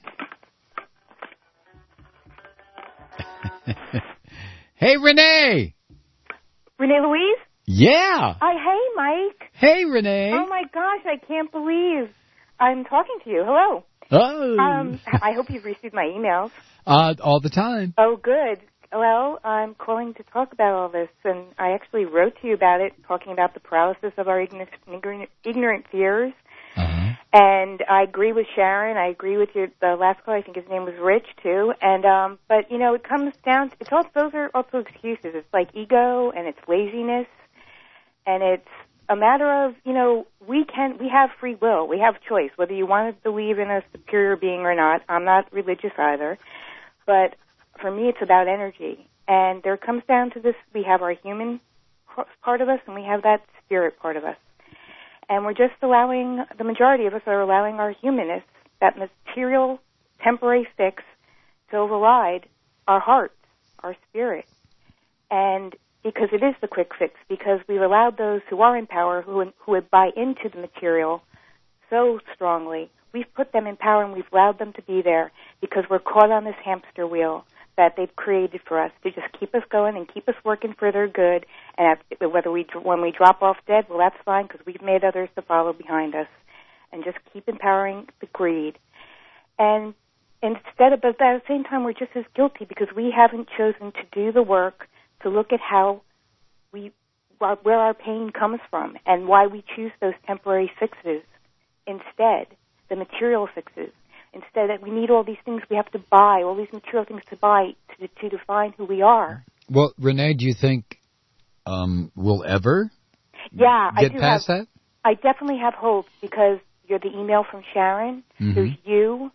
A: Hey, Renee.
J: Renee Louise?
A: Yeah.
J: Hey, Mike.
A: Hey, Renee.
J: Oh, my gosh, I can't believe I'm talking to you. Hello.
A: Oh.
J: I hope you've received my emails.
A: All the time.
J: Oh, good. Well, I'm calling to talk about all this, and I actually wrote to you about it, talking about the paralysis of our ignorant fears.
A: Uh-huh.
J: And I agree with Sharon. I agree with the last caller. I think his name was Rich too. And but you know, it comes down. Those are also excuses. It's like ego and it's laziness, and it's a matter of, you know, we have free will. We have choice whether you want to believe in a superior being or not. I'm not religious either, but for me, it's about energy. And there comes down to this: we have our human part of us, and we have that spirit part of us. And we're just allowing, the majority of us are allowing our humanness, that material, temporary fix, to override our hearts, our spirit. And because it is the quick fix, because we've allowed those who are in power, who would buy into the material so strongly, we've put them in power and we've allowed them to be there because we're caught on this hamster wheel that they've created for us to just keep us going and keep us working for their good. And when we drop off dead, well, that's fine because we've made others to follow behind us, and just keep empowering the greed. And instead of, but at the same time, we're just as guilty because we haven't chosen to do the work to look at how where our pain comes from and why we choose those temporary fixes instead, the material fixes, Instead, that we need all these things we have to buy, all these material things to buy to define who we are.
A: Well, Renee, do you think we'll ever get past that?
J: I definitely have hope because you're the email from Sharon.
A: Mm-hmm.
J: There's you.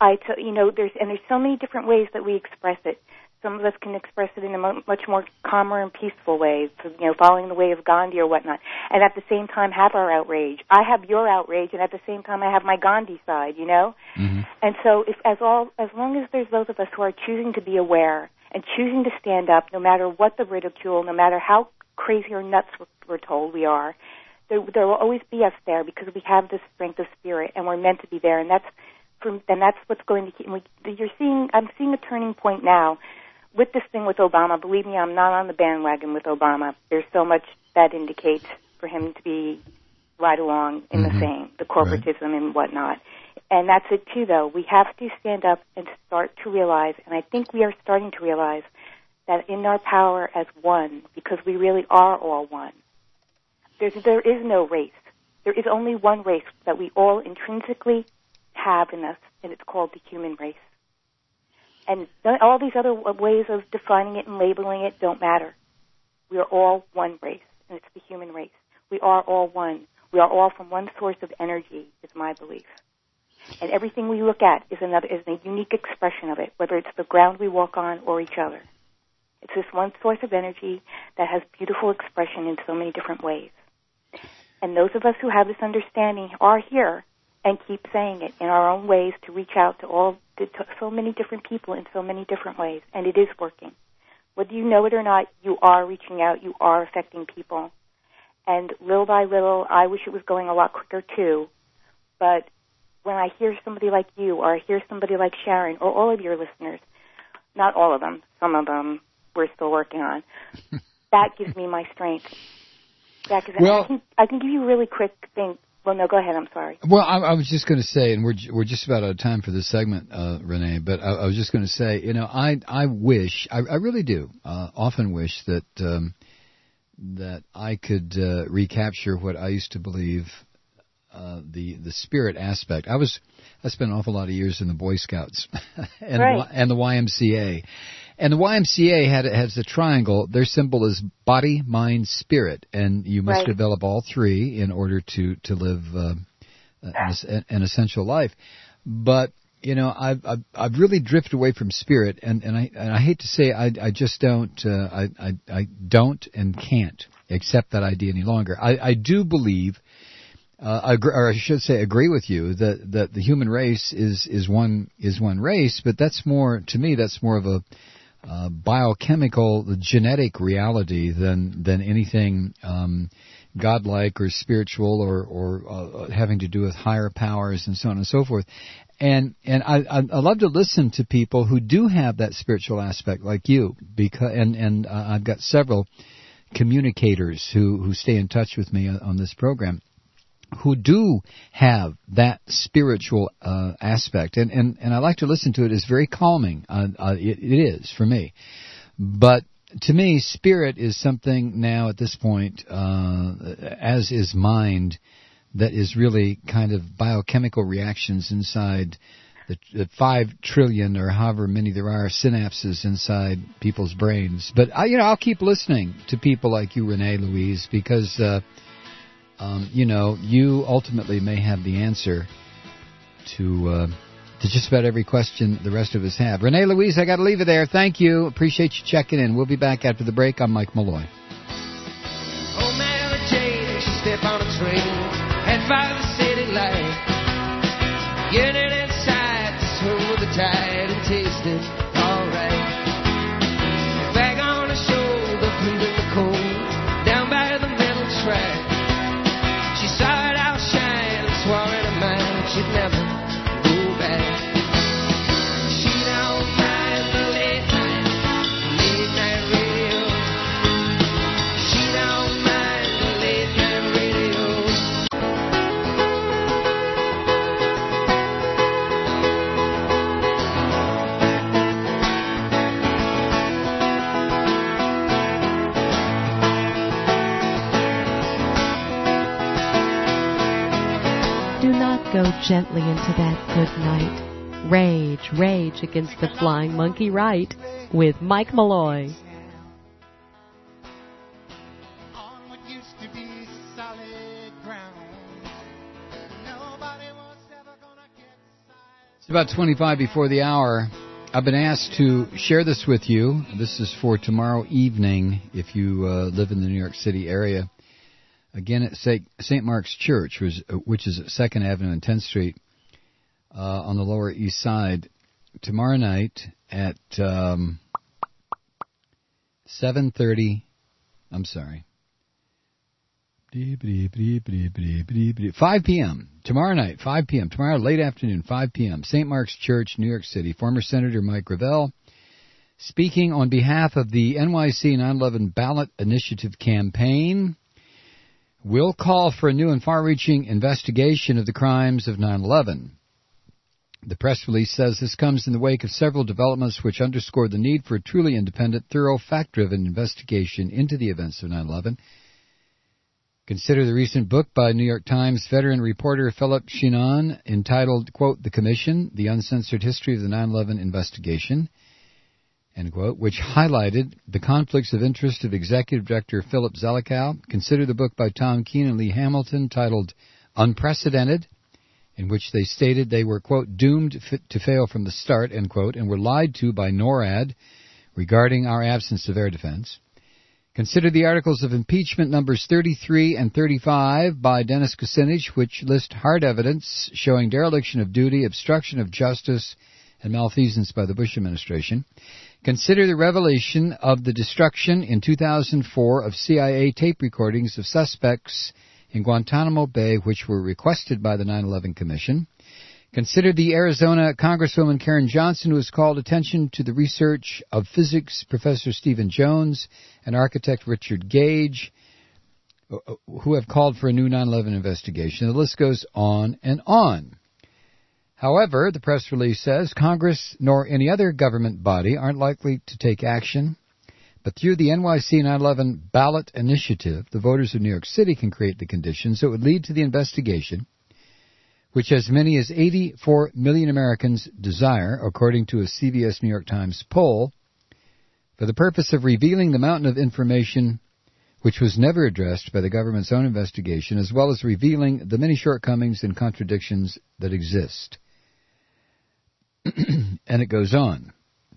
J: There's so many different ways that we express it. Some of us can express it in a much more calmer and peaceful way, following the way of Gandhi or whatnot, and at the same time have our outrage. I have your outrage, and at the same time I have my Gandhi side,
A: Mm-hmm.
J: And so as long as there's those of us who are choosing to be aware and choosing to stand up, no matter what the ridicule, no matter how crazy or nuts we're told we are, there will always be us there because we have this strength of spirit, and we're meant to be there, and that's what's going to keep. I'm seeing a turning point now. With this thing with Obama, believe me, I'm not on the bandwagon with Obama. There's so much that indicates for him to be right along in the same, the corporatism and whatnot. And that's it too, though. We have to stand up and start to realize, and I think we are starting to realize, that in our power as one, because we really are all one. There is no race. There is only one race that we all intrinsically have in us, and it's called the human race. And all these other ways of defining it and labeling it don't matter. We are all one race, and it's the human race. We are all one. We are all from one source of energy, is my belief. And everything we look at is a unique expression of it, whether it's the ground we walk on or each other. It's this one source of energy that has beautiful expression in so many different ways. And those of us who have this understanding are here and keep saying it in our own ways to reach out to so many different people in so many different ways, and it is working. Whether you know it or not, you are reaching out, you are affecting people. And little by little, I wish it was going a lot quicker too, but when I hear somebody like you, or I hear somebody like Sharon, or all of your listeners, not all of them, some of them we're still working on, that gives me my strength. I can give you a really quick thing. Well, no, go ahead. I'm sorry.
A: Well, I was just going to say, and we're just about out of time for this segment, Renee. But I was just going to say, I wish, I really do, often wish that that I could recapture what I used to believe, the spirit aspect. I spent an awful lot of years in the Boy Scouts and the YMCA. And the YMCA has a triangle. Their symbol is body, mind, spirit, and you must develop all three in order to live an essential life. But I've really drifted away from spirit, and I hate to say I just don't I don't and can't accept that idea any longer. I do believe. Or I should say, agree with you that the human race is one race, but that's more, to me, that's more of a biochemical, genetic reality than anything godlike or spiritual or having to do with higher powers and so on and so forth. And I love to listen to people who do have that spiritual aspect, like you, because and I've got several communicators who stay in touch with me on this program, who do have that spiritual aspect, and I like to listen to it. It's very calming. It is for me. But to me, spirit is something now at this point, as is mind, that is really kind of biochemical reactions inside the 5 trillion or however many there are synapses inside people's brains. But I'll keep listening to people like you, Renee Louise, because you ultimately may have the answer to just about every question the rest of us have. Renee Louise, I got to leave it there. Thank you. Appreciate you checking in. We'll be back after the break. I'm Mike Malloy.
F: Oh, Mary Jane, she stepped on a train, head for the city light. Getting inside to swim with the tide and taste it alright. Bag on her shoulder, blue in the cold, down by the middle track. She saw it all shine and swore in her mind she'd never go back. She don't mind the late night radio. She don't mind the late night radio.
G: Do not go gently into that good night. Rage, rage against the flying monkey right with Mike Malloy.
A: It's about 25 before the hour. I've been asked to share this with you. This is for tomorrow evening if you live in the New York City area. Again at St. Mark's Church, which is at 2nd Avenue and 10th Street on the Lower East Side. Tomorrow night at 7:30. I'm sorry. 5 p.m. Tomorrow night, 5 p.m. Tomorrow late afternoon, 5 p.m. St. Mark's Church, New York City. Former Senator Mike Gravel speaking on behalf of the NYC 9/11 Ballot Initiative campaign will call for a new and far-reaching investigation of the crimes of 9/11. The press release says this comes in the wake of several developments which underscore the need for a truly independent, thorough, fact-driven investigation into the events of 9/11. Consider the recent book by New York Times veteran reporter Philip Sheehan entitled, quote, The Commission, The Uncensored History of the 9/11 Investigation, end quote, which highlighted the conflicts of interest of Executive Director Philip Zelikow. Consider the book by Tom Keene and Lee Hamilton titled Unprecedented, in which they stated they were, quote, doomed to fail from the start, end quote, and were lied to by NORAD regarding our absence of air defense. Consider the articles of impeachment numbers 33 and 35 by Dennis Kucinich, which list hard evidence showing dereliction of duty, obstruction of justice, and malfeasance by the Bush administration. Consider the revelation of the destruction in 2004 of CIA tape recordings of suspects in Guantanamo Bay, which were requested by the 9/11 Commission. Consider the Arizona Congresswoman Karen Johnson, who has called attention to the research of physics Professor Stephen Jones and architect Richard Gage, who have called for a new 9/11 investigation. The list goes on and on. However, the press release says Congress nor any other government body aren't likely to take action, but through the NYC 9/11 Ballot Initiative, the voters of New York City can create the conditions that would lead to the investigation, which as many as 84 million Americans desire, according to a CBS New York Times poll, for the purpose of revealing the mountain of information which was never addressed by the government's own investigation, as well as revealing the many shortcomings and contradictions that exist. And it goes on.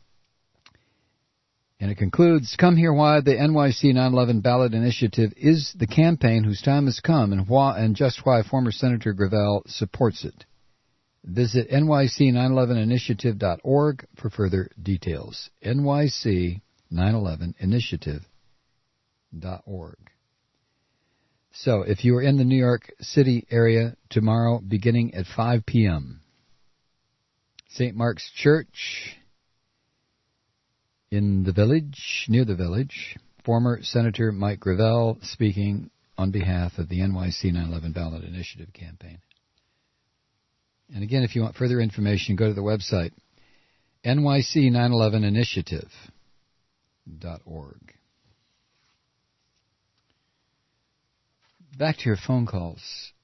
A: And it concludes, come hear why the NYC 9/11 Ballot Initiative is the campaign whose time has come and just why former Senator Gravel supports it. Visit nyc911initiative.org for further details. nyc911initiative.org. So, if you are in the New York City area tomorrow beginning at 5 p.m., St. Mark's Church in the Village, near the Village, former Senator Mike Gravel speaking on behalf of the NYC 9/11 Ballot Initiative campaign. And again, if you want further information, go to the website, nyc911initiative.org. Back to your phone calls.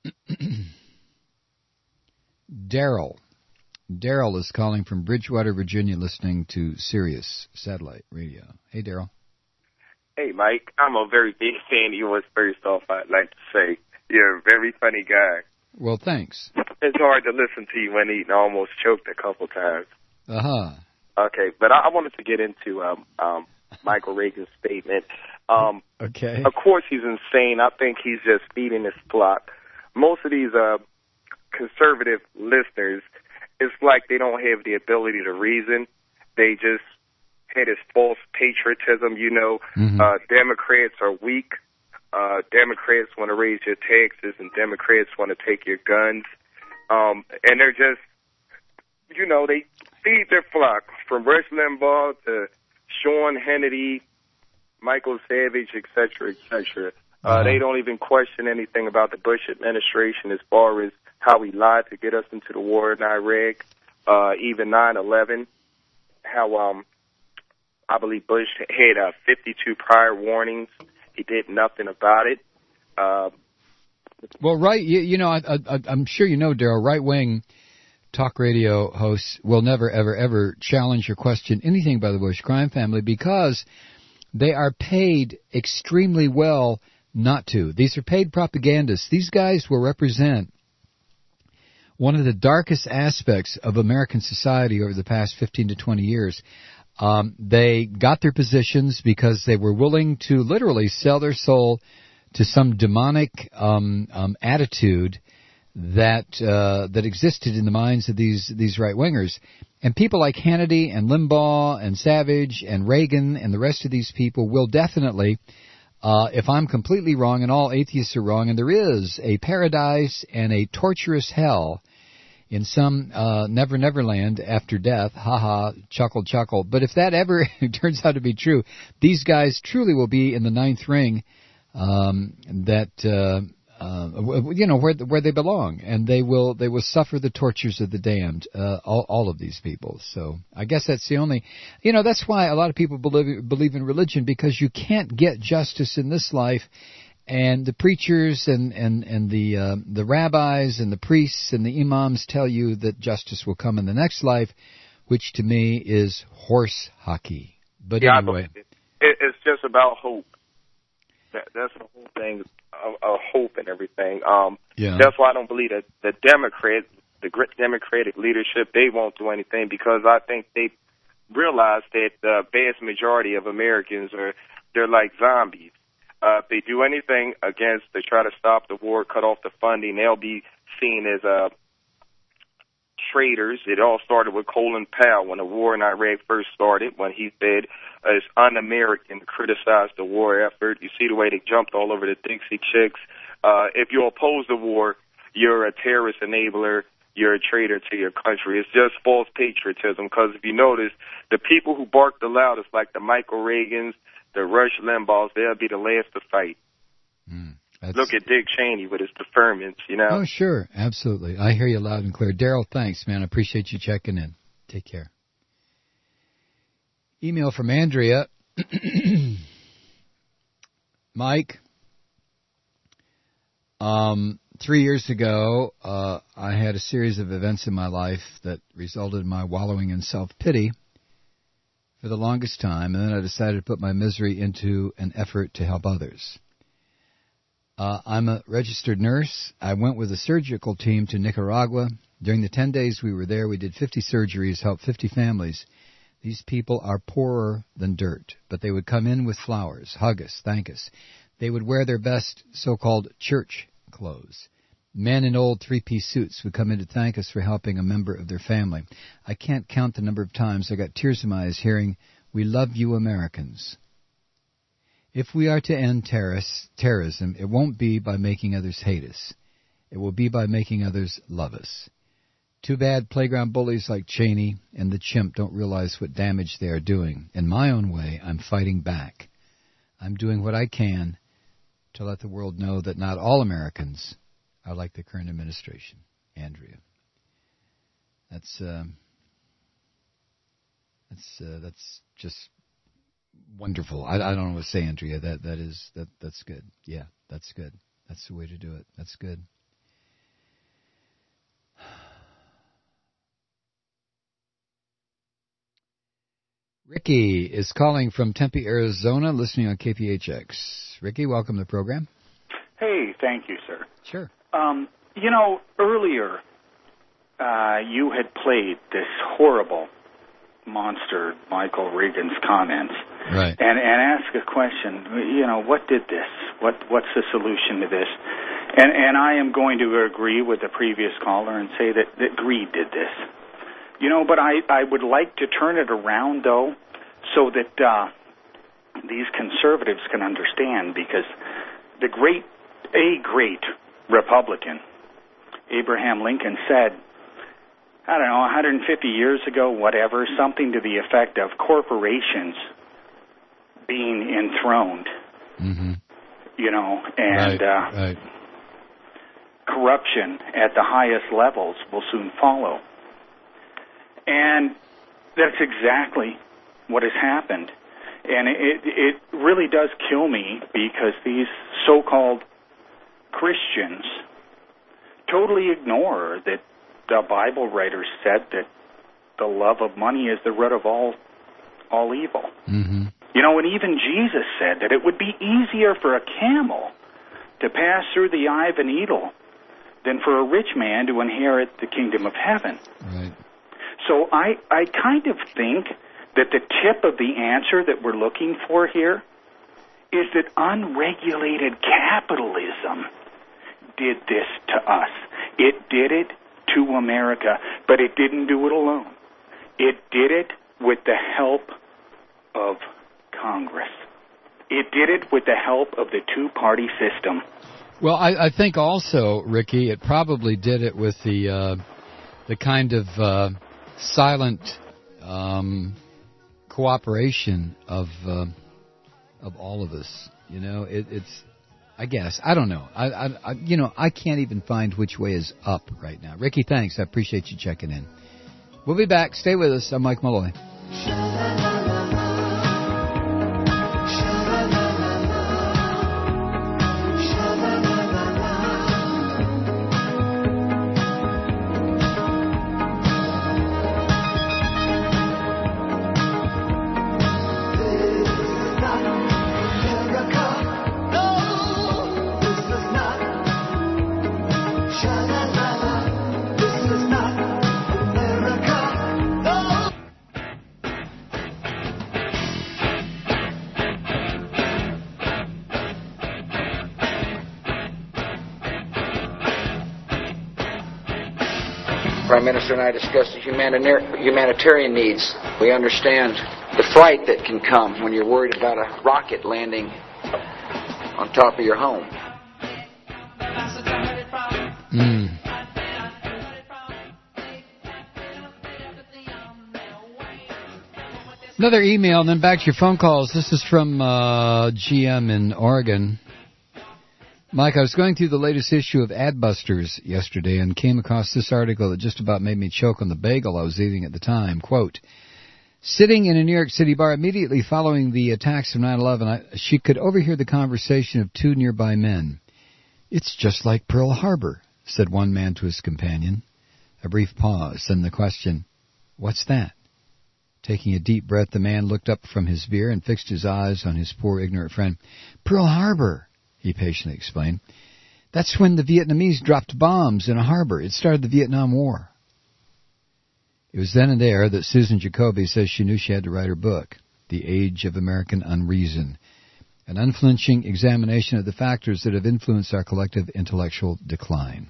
A: Daryl is calling from Bridgewater, Virginia, listening to Sirius Satellite Radio. Hey, Daryl.
K: Hey, Mike. I'm a very big fan of yours. First off, I'd like to say you're a very funny guy.
A: Well, thanks.
K: It's hard to listen to you when eating. I almost choked a couple times.
A: Uh-huh.
K: Okay, but I wanted to get into Michael Reagan's statement.
A: Okay.
K: Of course he's insane. I think he's just feeding his flock. Most of these conservative listeners, it's like they don't have the ability to reason. They just had this false patriotism, you know.
A: Mm-hmm.
K: Democrats are weak. Democrats want to raise your taxes, and Democrats want to take your guns. And they're just, you know, they feed their flock, from Rush Limbaugh to Sean Hannity, Michael Savage, et cetera, et cetera. They don't even question anything about the Bush administration as far as how he lied to get us into the war in Iraq, even 9/11, how I believe Bush had 52 prior warnings. He did nothing about it.
A: Well, right, you know, I'm sure you know, Daryl, right-wing talk radio hosts will never, ever, ever challenge or question anything by the Bush crime family because they are paid extremely well not to. These are paid propagandists. These guys will represent one of the darkest aspects of American society over the past 15 to 20 years. They got their positions because they were willing to literally sell their soul to some demonic attitude that existed in the minds of these right-wingers. And people like Hannity and Limbaugh and Savage and Reagan and the rest of these people will definitely, if I'm completely wrong and all atheists are wrong, and there is a paradise and a torturous hell in some Never Land after death, ha, chuckle, chuckle. But if that ever turns out to be true, these guys truly will be in the ninth ring, where they belong, and they will suffer the tortures of the damned, all of these people. So I guess that's the only, that's why a lot of people believe in religion, because you can't get justice in this life. And the preachers and the rabbis and the priests and the imams tell you that justice will come in the next life, which to me is horse hockey. But anyway,
K: it's just about hope. That's the whole thing of hope and everything. That's why I don't believe that the Democratic leadership, they won't do anything, because I think they realize that the vast majority of Americans they're like zombies. If they do anything to try to stop the war, cut off the funding, they'll be seen as traitors. It all started with Colin Powell when the war in Iraq first started, when he said it's un-American to criticize the war effort. You see the way they jumped all over the Dixie Chicks. If you oppose the war, you're a terrorist enabler. You're a traitor to your country. It's just false patriotism, because if you notice, the people who bark the loudest, like the Michael Reagans, the Rush Limbaughs, they'll be the last to fight. Look at Dick Cheney with his deferments,
A: Oh, sure. Absolutely. I hear you loud and clear. Daryl, thanks, man. I appreciate you checking in. Take care. Email from Andrea. Mike, 3 years ago, I had a series of events in my life that resulted in my wallowing in self-pity for the longest time, and then I decided to put my misery into an effort to help others. I'm a registered nurse. I went with a surgical team to Nicaragua. During the 10 days we were there, we did 50 surgeries, helped 50 families. These people are poorer than dirt, but they would come in with flowers, hug us, thank us. They would wear their best so-called church clothes. Men in old three-piece suits would come in to thank us for helping a member of their family. I can't count the number of times I got tears in my eyes hearing, "We love you, Americans." If we are to end terrorism, it won't be by making others hate us. It will be by making others love us. Too bad playground bullies like Cheney and the chimp don't realize what damage they are doing. In my own way, I'm fighting back. I'm doing what I can to let the world know that not all Americans are like the current administration. Andrea. That's just wonderful. I don't know what to say, Andrea. That's good. Yeah, that's good. That's the way to do it. That's good. Ricky is calling from Tempe, Arizona, listening on KPHX. Ricky, welcome to the program.
L: Hey, thank you, sir.
A: Sure.
L: Earlier you had played this horrible monster, Michael Reagan's comments,
A: right?
L: And asked a question. What did this? What's the solution to this? And I am going to agree with the previous caller and say that greed did this. But I would like to turn it around, though, so that these conservatives can understand, because the great Republican, Abraham Lincoln, said, 150 years ago, whatever, something to the effect of corporations being enthroned,
A: right.
L: Corruption at the highest levels will soon follow. And that's exactly what has happened. And it really does kill me, because these so-called Christians totally ignore that the Bible writers said that the love of money is the root of all evil.
A: Mm-hmm.
L: You know, and even Jesus said that it would be easier for a camel to pass through the eye of a needle than for a rich man to inherit the kingdom of heaven.
A: Right.
L: So I kind of think that the tip of the answer that we're looking for here is that unregulated capitalism did this to us. It did it to America, but it didn't do it alone. It did it with the help of Congress. It did it with the help of the two-party system.
A: Well, I think also, Ricky, it probably did it with the kind of silent cooperation of all of us. You know, it's. I guess I don't know. I can't even find which way is up right now. Ricky, thanks. I appreciate you checking in. We'll be back. Stay with us. I'm Mike Malloy.
E: Prime Minister and I discussed the humanitarian needs. We understand the fright that can come when you're worried about a rocket landing on top of your home.
A: Another email, and then back to your phone calls. This is from GM in Oregon. Mike, I was going through the latest issue of Adbusters yesterday and came across this article that just about made me choke on the bagel I was eating at the time. Quote, sitting in a New York City bar immediately following the attacks of 9/11, she could overhear the conversation of two nearby men. It's just like Pearl Harbor, said one man to his companion. A brief pause, then the question, what's that? Taking a deep breath, the man looked up from his beer and fixed his eyes on his poor ignorant friend. Pearl Harbor, he patiently explained. That's when the Vietnamese dropped bombs in a harbor. It started the Vietnam War. It was then and there that Susan Jacoby says she knew she had to write her book, The Age of American Unreason, an unflinching examination of the factors that have influenced our collective intellectual decline.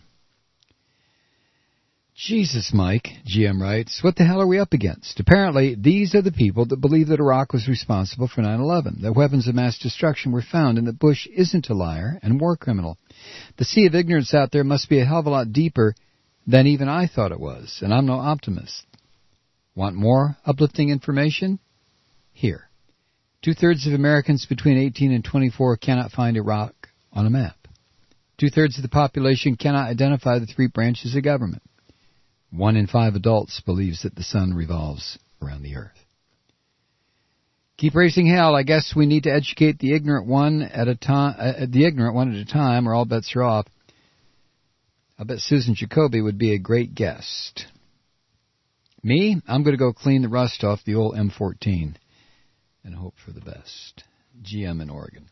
A: Jesus, Mike, GM writes, what the hell are we up against? Apparently, these are the people that believe that Iraq was responsible for 9/11, that weapons of mass destruction were found, and that Bush isn't a liar and war criminal. The sea of ignorance out there must be a hell of a lot deeper than even I thought it was, and I'm no optimist. Want more uplifting information? Here. 2/3 of Americans between 18 and 24 cannot find Iraq on a map. 2/3 of the population cannot identify the three branches of government. 1 in 5 adults believes that the sun revolves around the earth. Keep raising hell. I guess we need to educate the ignorant one at a time, or all bets are off. I bet Susan Jacoby would be a great guest. Me, I'm going to go clean the rust off the old M14 and hope for the best. GM in Oregon.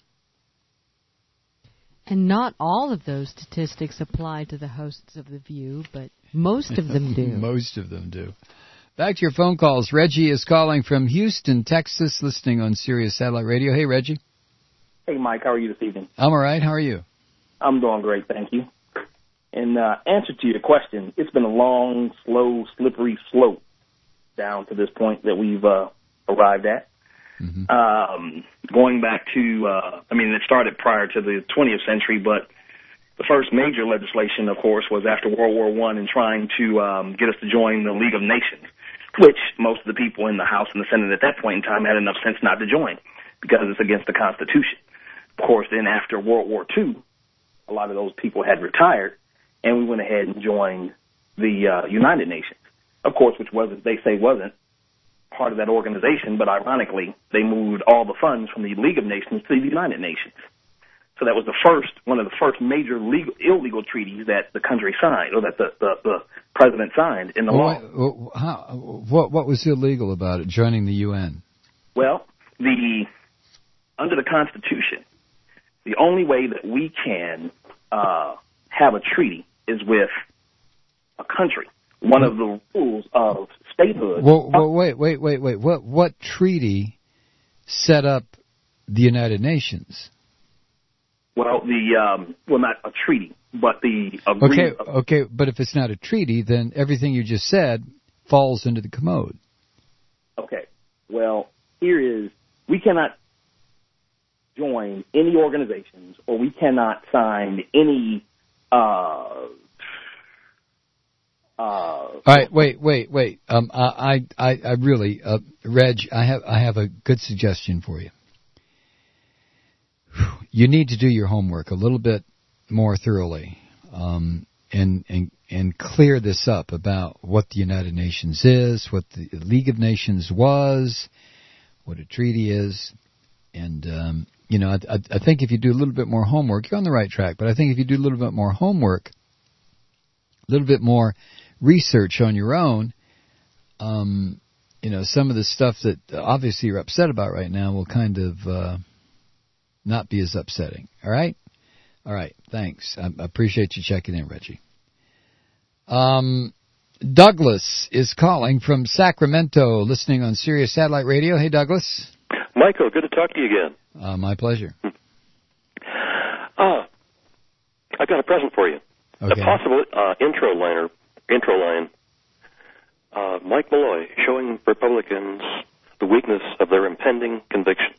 G: And not all of those statistics apply to the hosts of The View, but most of them do.
A: Most of them do. Back to your phone calls. Reggie is calling from Houston, Texas, listening on Sirius Satellite Radio. Hey, Reggie.
M: Hey, Mike. How are you this evening?
A: I'm all right. How are you?
M: I'm doing great, thank you. In answer to your question, it's been a long, slow, slippery slope down to this point that we've arrived at. Mm-hmm. Going back to, it started prior to the 20th century, but the first major legislation, of course, was after World War I and trying to get us to join the League of Nations, which most of the people in the House and the Senate at that point in time had enough sense not to join because it's against the Constitution. Of course, then after World War II, a lot of those people had retired, and we went ahead and joined the United Nations, of course, which wasn't part of that organization, but ironically, they moved all the funds from the League of Nations to the United Nations. So that was one of the first major illegal treaties that the country signed, or that the president signed in the law.
A: What was illegal about it, joining the UN?
M: Well, under the Constitution, the only way that we can have a treaty is with a country. One of the rules of statehood.
A: Wait. What treaty set up the United Nations?
M: Well, not a treaty, but the agreement.
A: Okay, but if it's not a treaty, then everything you just said falls into the commode.
M: Okay. Well, we cannot join any organizations, or we cannot sign any.
A: All right, wait. I really, Reg, I have a good suggestion for you. You need to do your homework a little bit more thoroughly, and clear this up about what the United Nations is, what the League of Nations was, what a treaty is, and I think if you do a little bit more homework, you're on the right track. But I think if you do a little bit more homework, a little bit more research on your own, some of the stuff that obviously you're upset about right now will kind of not be as upsetting. All right? All right, thanks. I appreciate you checking in, Reggie. Douglas is calling from Sacramento, listening on Sirius Satellite Radio. Hey, Douglas.
N: Michael, good to talk to you again.
A: My pleasure.
N: I got a present for you.
A: Okay.
N: A possible intro line. Mike Malloy showing Republicans the weakness of their impending convictions.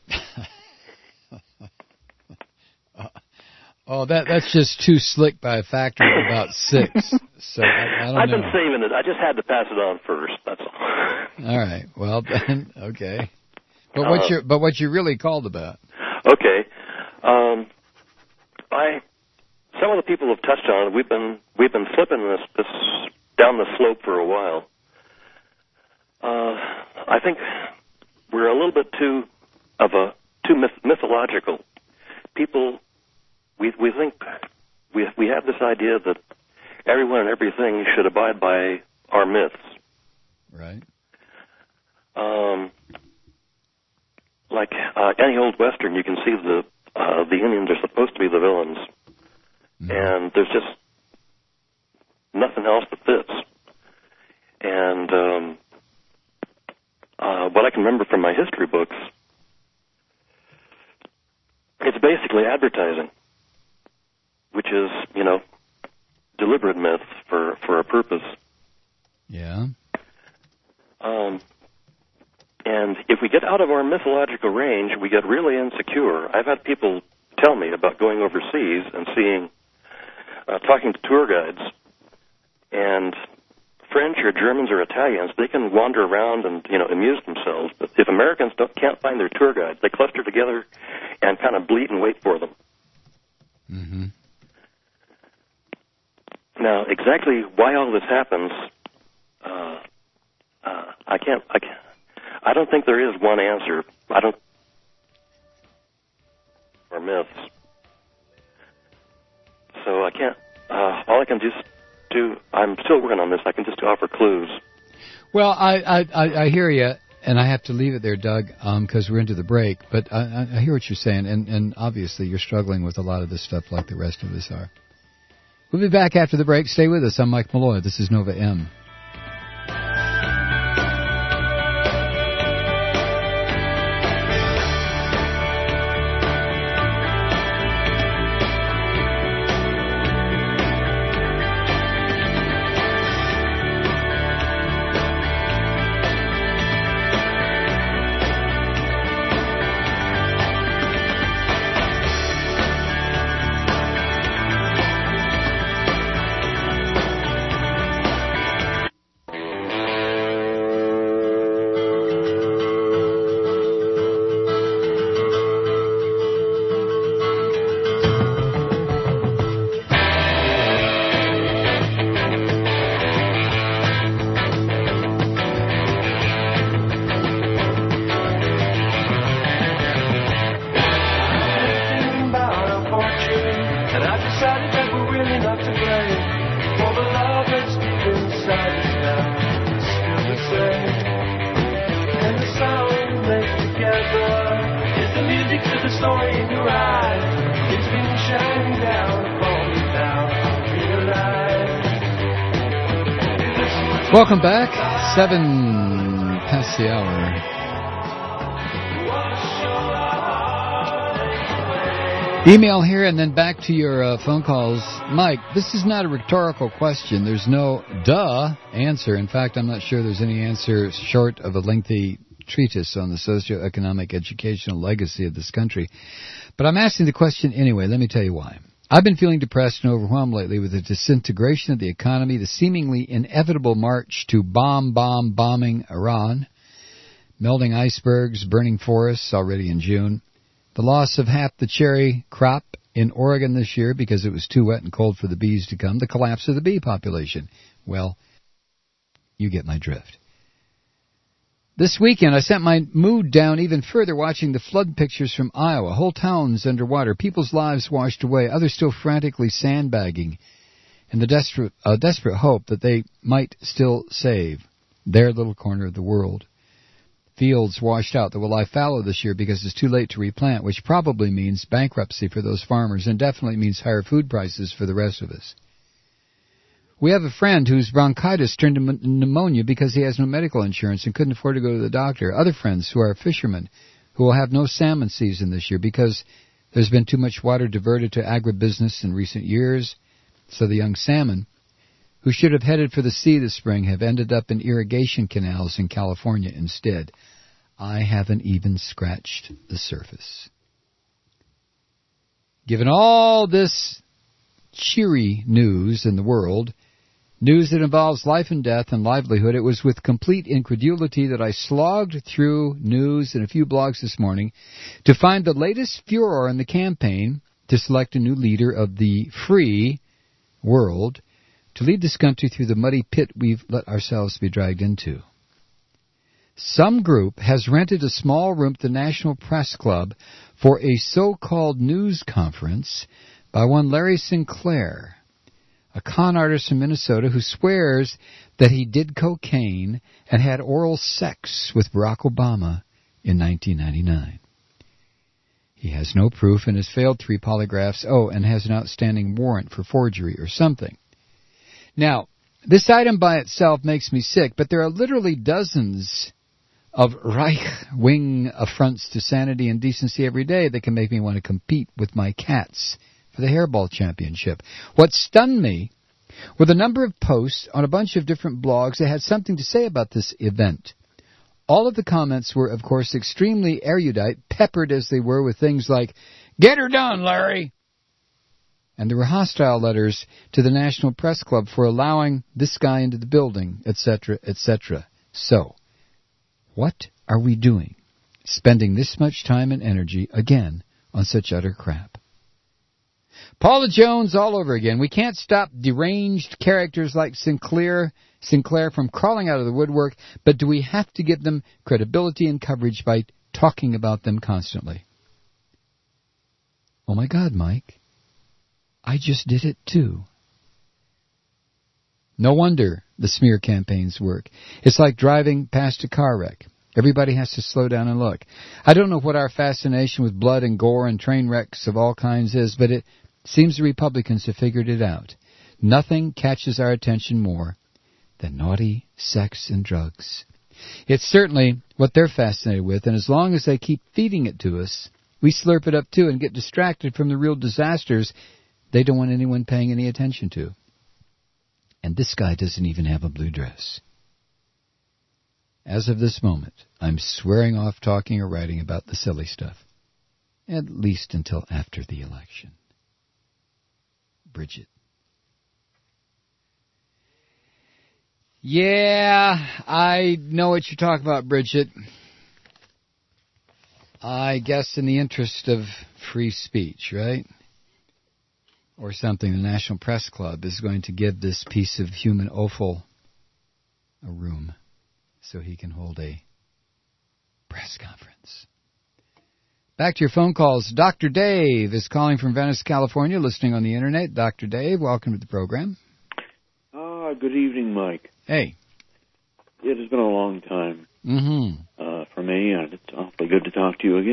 A: That's just too slick by a factor of about 6. So I don't know.
N: I've been saving it. I just had to pass it on first. That's all.
A: All right. Well, then, okay. But what you really called about?
N: Okay. Some of the people have touched on it. We've been flipping this down the slope for a while. I think we're a little bit too mythological. People, we think we have this idea that everyone and everything should abide by our myths.
A: Right.
N: Like any old Western, you can see the Indians are supposed to be the villains, and there's just nothing else that fits. And what I can remember from my history books, it's basically advertising, which is, deliberate myth for a purpose.
A: Yeah.
N: And if we get out of our mythological range, we get really insecure. I've had people tell me about going overseas and talking to tour guides, and French or Germans or Italians, they can wander around and, amuse themselves. But if Americans can't find their tour guides, they cluster together and kind of bleat and wait for them.
A: Mm-hmm.
N: Now, exactly why all this happens, I don't think there is one answer. Or myths. So I can't, all I can just do, I'm still working on this, I can just offer clues.
A: Well, I hear you, and I have to leave it there, Doug, because we're into the break, but I hear what you're saying, and obviously you're struggling with a lot of this stuff like the rest of us are. We'll be back after the break. Stay with us. I'm Mike Malloy. This is Nova M.
F: story in your eyes. It's been shining down upon me now. Realize.
A: Welcome back. 7 past the hour. Email here and then back to your phone calls. Mike, this is not a rhetorical question. There's no duh answer. In fact, I'm not sure there's any answer short of a lengthy treatise on the socioeconomic educational legacy of this country. But I'm asking the question anyway. Let me tell you why. I've been feeling depressed and overwhelmed lately with the disintegration of the economy, the seemingly inevitable march to bombing Iran, melting icebergs, burning forests already in June, the loss of half the cherry crop in Oregon this year because it was too wet and cold for the bees to come, the collapse of the bee population. Well, you get my drift. This weekend, I sent my mood down even further watching the flood pictures from Iowa. Whole towns underwater, people's lives washed away, others still frantically sandbagging in the desperate hope that they might still save their little corner of the world. Fields washed out that will lie fallow this year because it's too late to replant, which probably means bankruptcy for those farmers and definitely means higher food prices for the rest of us. We have a friend whose bronchitis turned to pneumonia because he has no medical insurance and couldn't afford to go to the doctor. Other friends who are fishermen who will have no salmon season this year because there's been too much water diverted to agribusiness in recent years. So the young salmon, who should have headed for the sea this spring, have ended up in irrigation canals in California instead. I haven't even scratched the surface. Given all this cheery news in the world, news that involves life and death and livelihood, it was with complete incredulity that I slogged through news and a few blogs this morning to find the latest furor in the campaign to select a new leader of the free world to lead this country through the muddy pit we've let ourselves be dragged into. Some group has rented a small room at the National Press Club for a so-called news conference by one Larry Sinclair, a con artist from Minnesota who swears that he did cocaine and had oral sex with Barack Obama in 1999. He has no proof and has failed 3 polygraphs, and has an outstanding warrant for forgery or something. Now, this item by itself makes me sick, but there are literally dozens of right-wing affronts to sanity and decency every day that can make me want to compete with my cats for the hairball championship. What stunned me were the number of posts on a bunch of different blogs that had something to say about this event. All of the comments were, of course, extremely erudite, peppered as they were with things like, "Get her done, Larry!" And there were hostile letters to the National Press Club for allowing this guy into the building, etc., etc. So, what are we doing, spending this much time and energy, again, on such utter crap? Paula Jones all over again. We can't stop deranged characters like Sinclair from crawling out of the woodwork, but do we have to give them credibility and coverage by talking about them constantly? Oh my God, Mike. I just did it too. No wonder the smear campaigns work. It's like driving past a car wreck. Everybody has to slow down and look. I don't know what our fascination with blood and gore and train wrecks of all kinds is, but it seems the Republicans have figured it out. Nothing catches our attention more than naughty sex and drugs. It's certainly what they're fascinated with, and as long as they keep feeding it to us, we slurp it up too and get distracted from the real disasters they don't want anyone paying any attention to. And this guy doesn't even have a blue dress. As of this moment, I'm swearing off talking or writing about the silly stuff, at least until after the election. Bridget. Yeah, I know what you're talking about, Bridget. I guess in the interest of free speech, right? Or something, the National Press Club is going to give this piece of human offal a room so he can hold a press conference. Back to your phone calls. Dr. Dave is calling from Venice, California, listening on the Internet. Dr. Dave, welcome to the program.
O: Good evening, Mike.
A: Hey.
O: It has been a long time
A: for
O: me, and it's awfully good to talk to you again.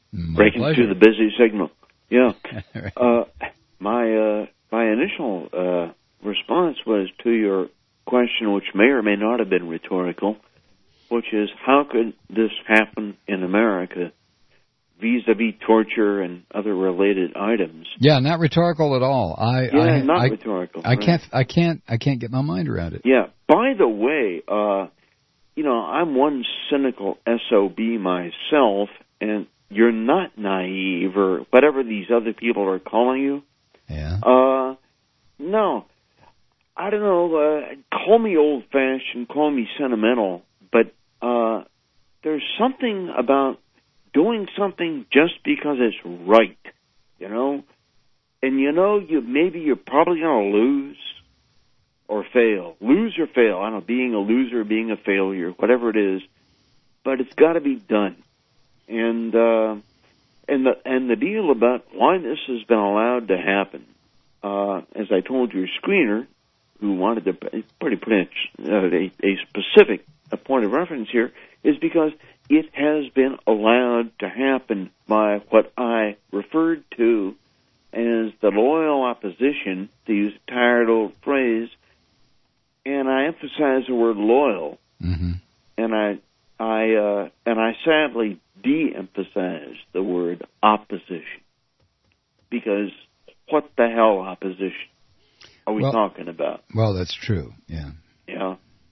O: breaking
A: pleasure.
O: through the busy signal. Yeah.
A: Right.
O: My initial response was to your question, which may or may not have been rhetorical, which is, how could this happen in America vis-a-vis torture and other related items?
A: Yeah, not rhetorical at all.
O: Not rhetorical.
A: I can't get my mind around it.
O: Yeah. By the way, I'm one cynical SOB myself, and you're not naive or whatever these other people are calling you.
A: Yeah.
O: No. I don't know. Call me old-fashioned, call me sentimental, but there's something about doing something just because it's right, And maybe you're probably going to lose or fail. Lose or fail. I don't know, being a loser, being a failure, whatever it is. But it's got to be done. And the deal about why this has been allowed to happen, as I told your screener, who wanted to pretty much a specific point of reference here, is because it has been allowed to happen by what I referred to as the loyal opposition, to use a tired old phrase, and I emphasize the word loyal, and I sadly de-emphasize the word opposition, because what the hell opposition are we talking about?
A: Well, that's true, yeah.
O: Yeah.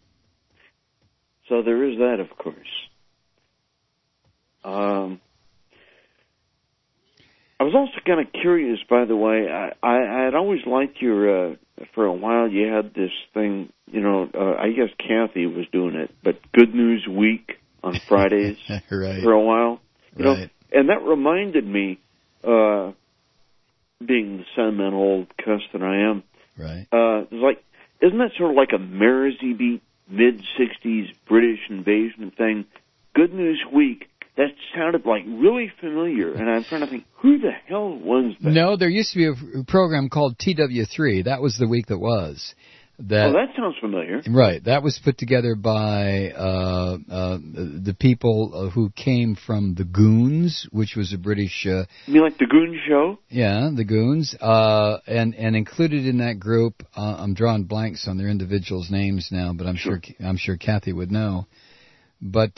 O: So there is that, of course. I was also kind of curious, by the way. I had always liked your, for a while you had this thing, I guess Kathy was doing it, but Good News Week on Fridays
A: right.
O: for a while.
A: Right.
O: And that reminded me, being the sentimental old cuss that I am,
A: right.
O: It was like, isn't that sort of like a Mersey mid-'60s British invasion thing? Good News Week. That sounded like really familiar, and I'm trying to think, who the hell was that?
A: No, there used to be a program called TW3. That was the week that was.
O: That sounds familiar.
A: Right. That was put together by the people who came from the Goons, which was a British...
O: you mean like the Goon Show?
A: Yeah, the Goons. And included in that group, I'm drawing blanks on their individuals' names now, but I'm sure Kathy would know. But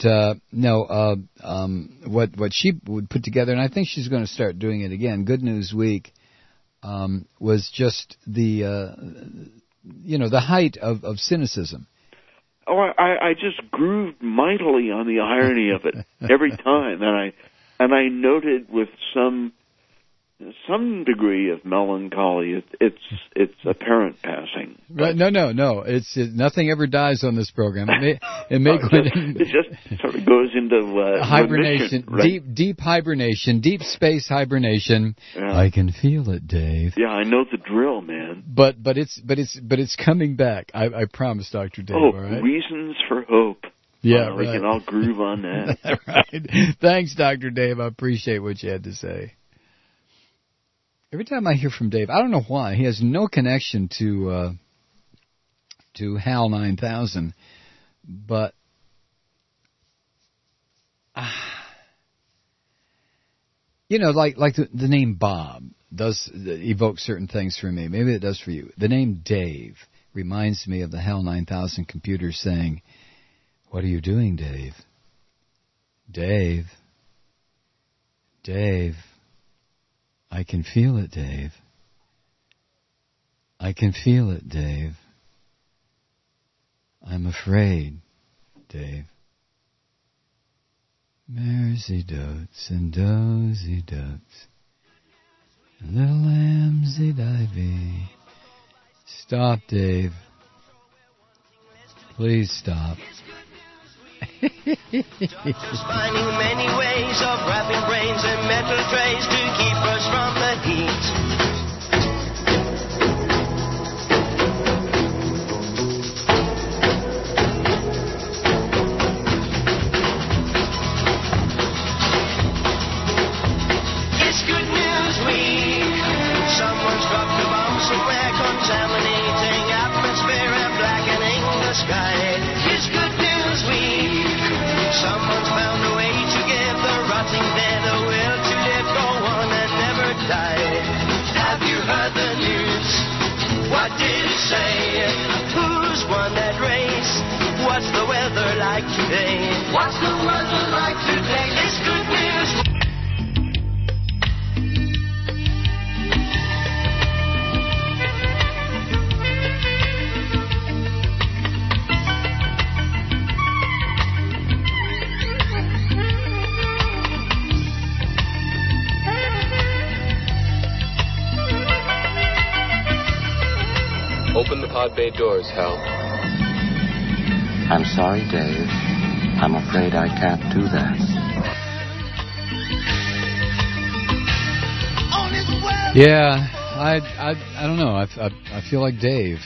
A: what she would put together, and I think she's going to start doing it again. Good News Week was just the height of cynicism.
O: Oh, I just grooved mightily on the irony of it every time, and I noted with some degree of melancholy it's apparent passing.
A: Right? No. It's nothing ever dies on this program. It
O: just sort of goes into
A: hibernation,
O: right?
A: deep hibernation, deep space hibernation.
O: Yeah.
A: I can feel it, Dave.
O: Yeah, I know the drill, man.
A: But it's coming back. I promise, Dr. Dave.
O: Oh,
A: all right?
O: Reasons for hope.
A: Yeah,
O: right. And I'll groove on that.
A: Right. Thanks, Dr. Dave. I appreciate what you had to say. Every time I hear from Dave, I don't know why, he has no connection to HAL 9000, but like the name Bob does evoke certain things for me. Maybe it does for you. The name Dave reminds me of the HAL 9000 computer saying, "What are you doing, Dave? Dave? Dave? I can feel it, Dave. I can feel it, Dave. I'm afraid, Dave." Mersey dotes and dozy dotes, little lambsy divey. Stop, Dave. Please stop.
F: Just finding many ways of wrapping brains in metal trays to keep us from the heat. It's Good News Week. Someone's dropped a bomb somewhere, contaminating atmosphere and blackening the sky. It's Good News Week. Someone's found a way to give the rotting dead a will to
D: today. What's the weather like today? It's good news.
P: Open the pod bay doors, Hal.
Q: I'm sorry, Dave. I'm afraid I can't do that.
A: Yeah, I don't know. I feel like Dave.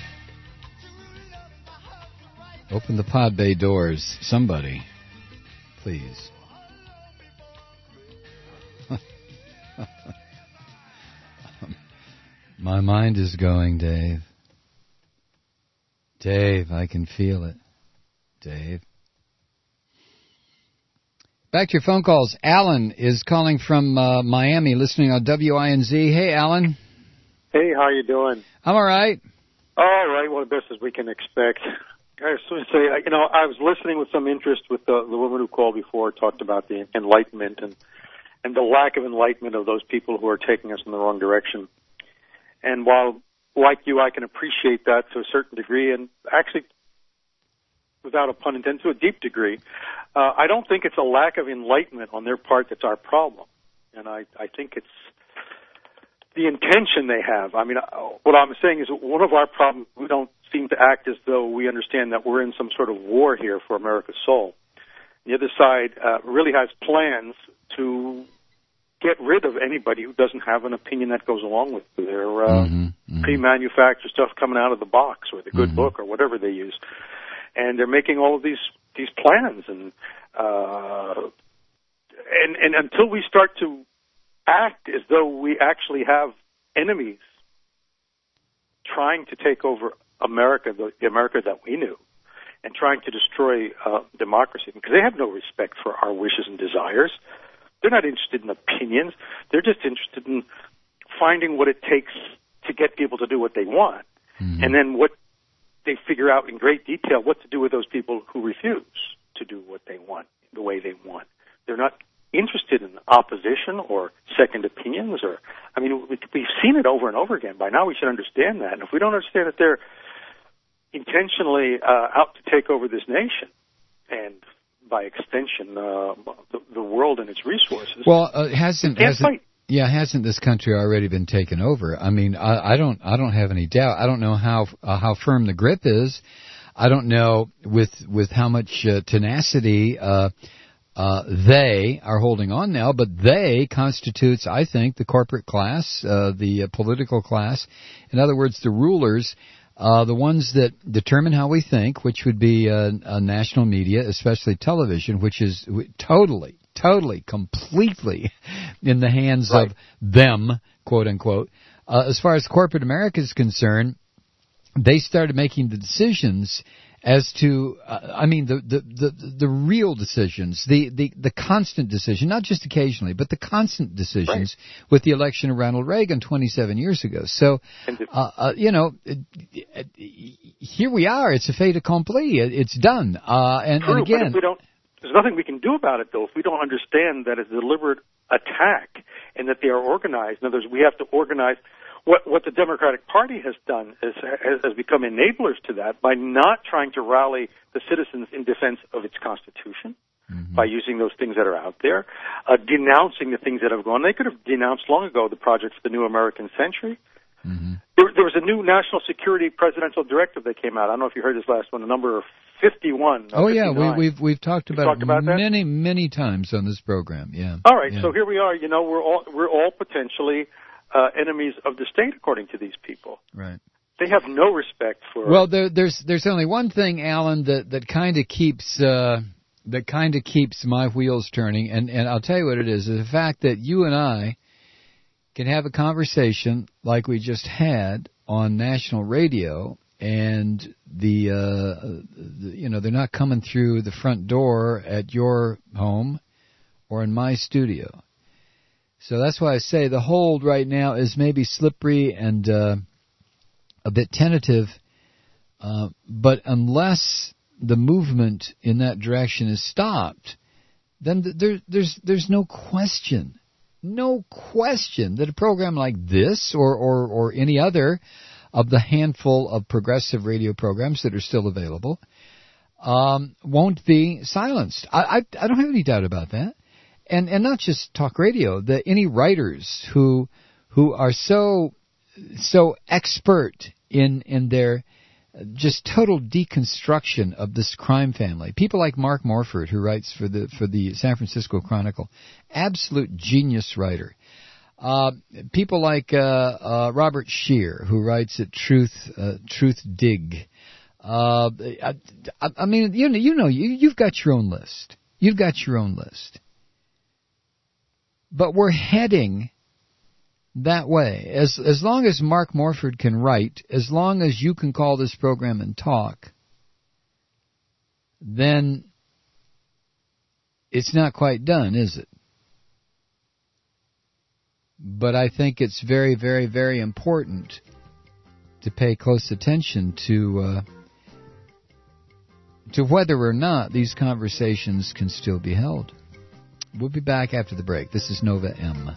A: Open the pod bay doors, somebody, please. My mind is going, Dave. Dave, I can feel it. Dave. Back to your phone calls. Alan is calling from Miami, listening on WINZ. Hey, Alan.
R: Hey, how you doing?
A: I'm all right.
R: All right, well, the best as we can expect. I just want to say, I was listening with some interest with the woman who called before, talked about the enlightenment and the lack of enlightenment of those people who are taking us in the wrong direction. And while, like you, I can appreciate that to a certain degree, and actually, without a pun intended, to a deep degree, I don't think it's a lack of enlightenment on their part that's our problem. And I think it's the intention they have. I mean, what I'm saying is one of our problems, we don't seem to act as though we understand that we're in some sort of war here for America's soul. The other side really has plans to get rid of anybody who doesn't have an opinion that goes along with their pre-manufactured stuff coming out of the box or the good book or whatever they use. And they're making all of these plans, and until we start to act as though we actually have enemies trying to take over America, the America that we knew, and trying to destroy democracy, because they have no respect for our wishes and desires. They're not interested in opinions. They're just interested in finding what it takes to get people to do what they want. And then what they figure out in great detail what to do with those people who refuse to do what they want, the way they want. They're not interested in opposition or second opinions. We've seen it over and over again. By now we should understand that. And if we don't understand that they're intentionally out to take over this nation and by extension, the world and its resources.
A: Well, hasn't this country already been taken over? I mean, I don't have any doubt. I don't know how firm the grip is. I don't know with how much tenacity they are holding on now, but they constitutes, I think, the corporate class, the political class. In other words, the rulers. The ones that determine how we think, which would be national media, especially television, which is totally, completely in the hands of them, quote unquote. As far as corporate America is concerned, they started making the decisions as to, the real decisions, the constant decision, not just occasionally, but the constant decisions with the election of Ronald Reagan 27 years ago. So, here we are. It's a fait accompli. It's done. And again,
R: there's nothing we can do about it, though, if we don't understand that it's a deliberate attack and that they are organized. In other words, we have to organize. What the Democratic Party has done has become enablers to that by not trying to rally the citizens in defense of its Constitution, by using those things that are out there, denouncing the things that have gone. They could have denounced long ago the project for the New American Century. There was a new national security presidential directive that came out. I don't know if you heard this last one, the number 51.
A: Oh, 59. Yeah, we've talked about it many times on this program. Yeah.
R: All right, so here we are. We're all potentially enemies of the state, according to these people.
A: Right.
R: They have no respect for.
A: Well, there's only one thing, Alan, that kind of keeps my wheels turning, and I'll tell you what it is the fact that you and I can have a conversation like we just had on national radio, and they're not coming through the front door at your home or in my studio. So that's why I say the hold right now is maybe slippery and a bit tentative. But unless the movement in that direction is stopped, then there's no question that a program like this or any other of the handful of progressive radio programs that are still available won't be silenced. I don't have any doubt about that. And not just talk radio, any writers who are so expert in their just total deconstruction of this crime family. People like Mark Morford, who writes for the San Francisco Chronicle, absolute genius writer. People like Robert Scheer, who writes at Truth Dig. I mean, you've got your own list. You've got your own list. But we're heading that way. As long as Mark Morford can write, as long as you can call this program and talk, then it's not quite done, is it? But I think it's very, very, very important to pay close attention to whether or not these conversations can still be held. We'll be back after the break. This is Nova M.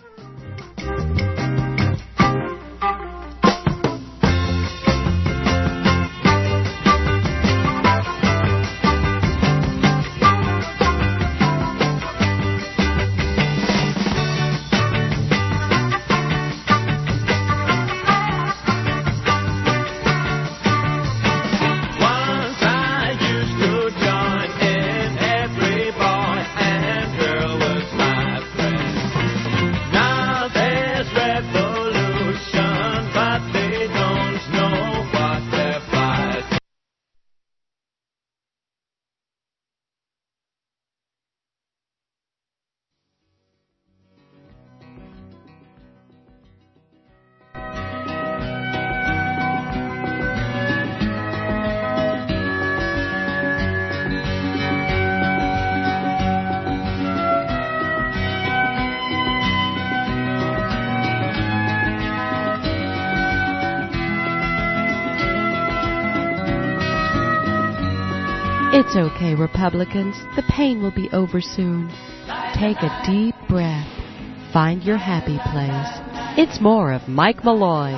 G: It's okay, Republicans. The pain will be over soon. Take a deep breath. Find your happy place. It's more of Mike Malloy.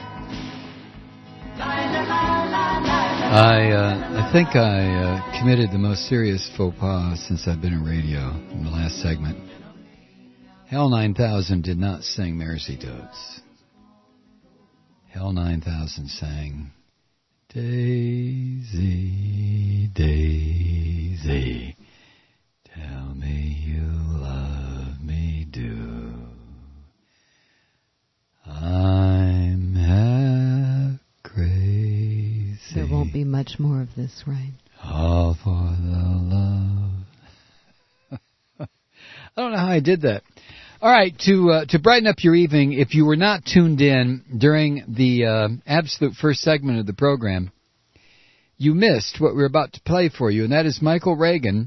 A: I think I committed the most serious faux pas since I've been in radio in the last segment. Hell 9000 did not sing Mercy Toads. Hell 9000 sang Daisy, Daisy, tell me you love me, do. I'm half crazy.
G: There won't be much more of this, right?
A: All for the love. I don't know how I did that. All right, to brighten up your evening, if you were not tuned in during the absolute first segment of the program, you missed what we're about to play for you, and that is Michael Reagan,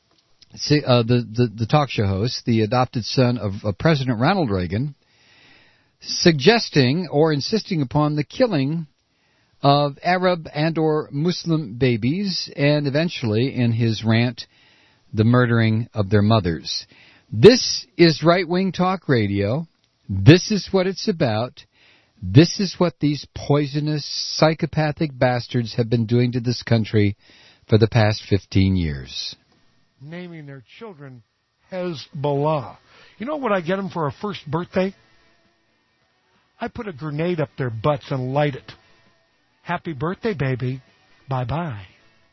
A: the talk show host, the adopted son of President Ronald Reagan, suggesting or insisting upon the killing of Arab and or Muslim babies, and eventually, in his rant, the murdering of their mothers. This is right-wing talk radio. This is what it's about. This is what these poisonous, psychopathic bastards have been doing to this country for the past 15 years.
B: Naming their children Hezbollah. You know what I get them for a first birthday? I put a grenade up their butts and light it. Happy birthday, baby. Bye-bye.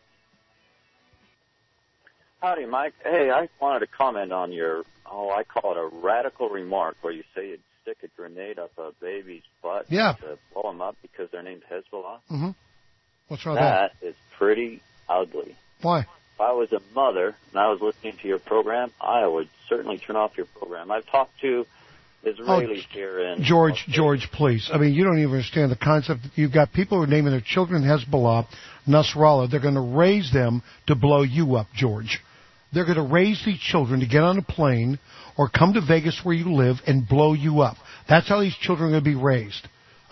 C: Howdy, Mike. Hey, I wanted to comment on your, I call it a radical remark where you say you'd stick a grenade up a baby's butt to blow them up because they're named Hezbollah.
B: Mm-hmm. What's wrong with that?
C: That is pretty ugly.
B: Why?
C: If I was a mother and I was listening to your program, I would certainly turn off your program. I've talked to Israelis here in...
B: George, please. I mean, you don't even understand the concept. You've got people who are naming their children Hezbollah, Nasrallah. They're going to raise them to blow you up, George. They're going to raise these children to get on a plane or come to Vegas where you live and blow you up. That's how these children are going to be raised.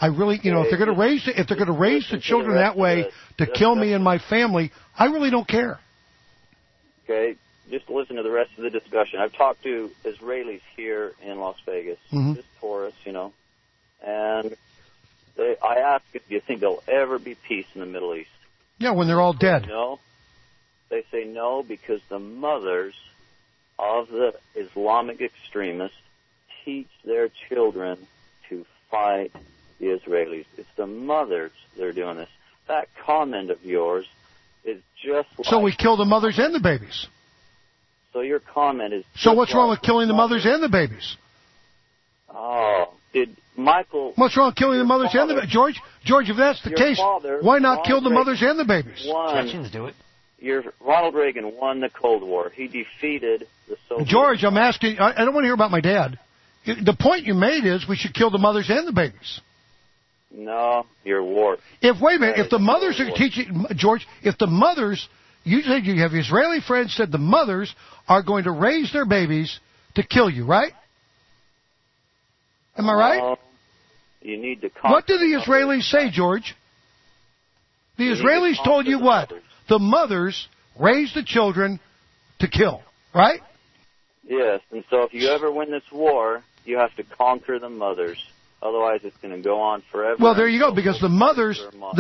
B: I really, if they're going to raise the children that way to kill me and my family, I really don't care.
C: Okay, just listen to the rest of the discussion. I've talked to Israelis here in Las Vegas, just tourists, and I asked if you think there'll ever be peace in the Middle East.
B: Yeah, when they're all dead.
C: No. They say no because the mothers of the Islamic extremists teach their children to fight the Israelis. It's the mothers that are doing this. That comment of yours is just like...
B: So we kill the mothers and the babies.
C: So your comment is...
B: So what's wrong with killing the mothers and the babies?
C: Oh, did Michael...
B: What's wrong with killing the mothers and the babies? George, if that's the case, why not kill the mothers and the babies?
C: Chechens do it. Ronald Reagan won the Cold War. He defeated the Soviet...
B: George, I'm asking... I don't want to hear about my dad. The point you made is we should kill the mothers and the babies.
C: No, you're war.
B: Wait a minute, if the mothers are teaching... George, if the mothers... You said you have Israeli friends said the mothers are going to raise their babies to kill you, right? Am I right?
C: You need to...
B: What do the Israelis say, George? The Israelis told you what? The mothers raise the children to kill, right?
C: Yes, and so if you ever win this war, you have to conquer the mothers. Otherwise, it's going to go on forever.
B: Well, there you go, because the mothers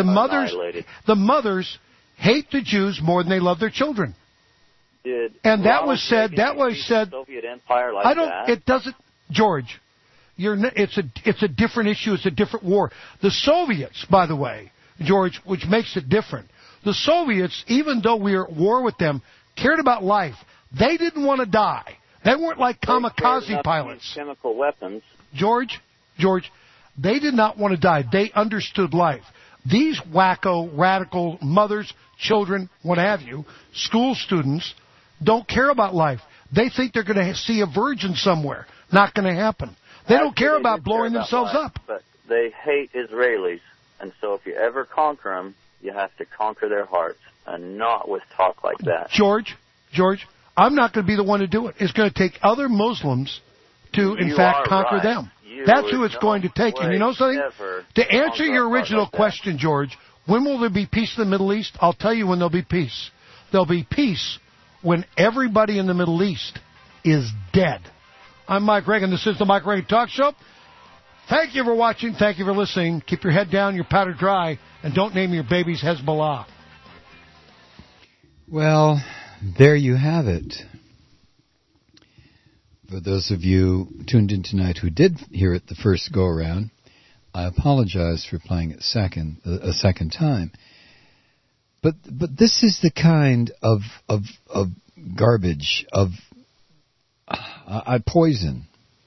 B: hate the Jews more than they love their children. And that was said.
C: Soviet Empire like that?
B: It doesn't, George. It's a different issue. It's a different war. The Soviets, by the way, George, which makes it different. The Soviets, even though we were at war with them, cared about life. They didn't want to die. They weren't like kamikaze pilots.
C: Chemical weapons.
B: George, they did not want to die. They understood life. These wacko, radical mothers, children, what have you, school students, don't care about life. They think they're going to see a virgin somewhere. Not going to happen. They don't care about blowing themselves up.
C: But they hate Israelis. And so if you ever conquer them, you have to conquer their hearts, and not with talk like that.
B: George, I'm not going to be the one to do it. It's going to take other Muslims to, in fact, conquer them. That's who it's going to take. And you know something? To answer your original question, George, when will there be peace in the Middle East? I'll tell you when there'll be peace. There'll be peace when everybody in the Middle East is dead. I'm Mike Reagan. This is the Mike Reagan Talk Show. Thank you for watching. Thank you for listening. Keep your head down, your powder dry, and don't name your babies Hezbollah.
A: Well, there you have it. For those of you tuned in tonight who did hear it the first go-around, I apologize for playing it a second time. But this is the kind of garbage, of poison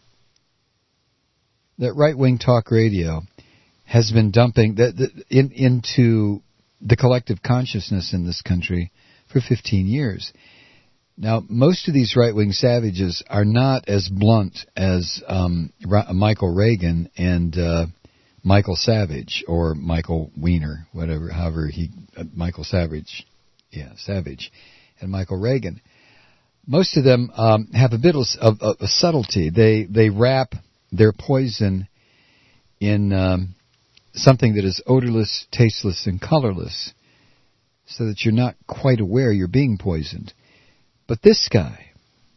A: that right-wing talk radio has been dumping into the collective consciousness in this country for 15 years. Now, most of these right-wing savages are not as blunt as Michael Reagan and Michael Savage, or Michael Wiener, Michael Savage, Savage, and Michael Reagan. Most of them have a bit of a subtlety. They wrap their poison in something that is odorless, tasteless, and colorless, so that you're not quite aware you're being poisoned. But this guy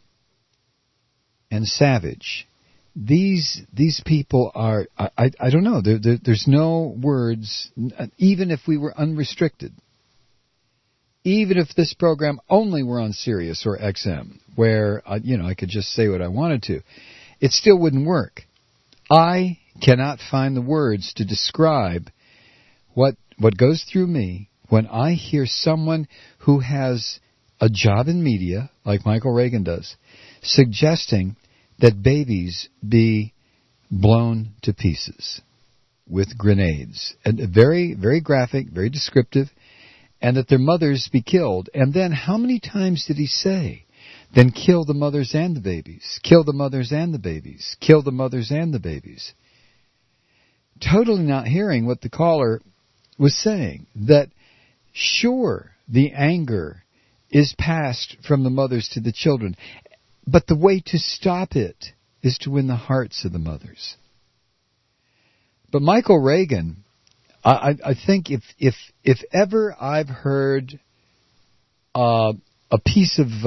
A: and Savage, these people are, I don't know, there's no words, even if we were unrestricted, even if this program only were on Sirius or XM, where, I could just say what I wanted to, it still wouldn't work. I cannot find the words to describe what goes through me when I hear someone who has a job in media, like Michael Reagan does, suggesting that babies be blown to pieces with grenades. And very, very graphic, very descriptive, and that their mothers be killed. And then how many times did he say, then kill the mothers and the babies, kill the mothers and the babies, kill the mothers and the babies? Totally not hearing what the caller was saying, that sure, the anger is passed from the mothers to the children, but the way to stop it is to win the hearts of the mothers. But Michael Reagan, I think if ever I've heard a piece of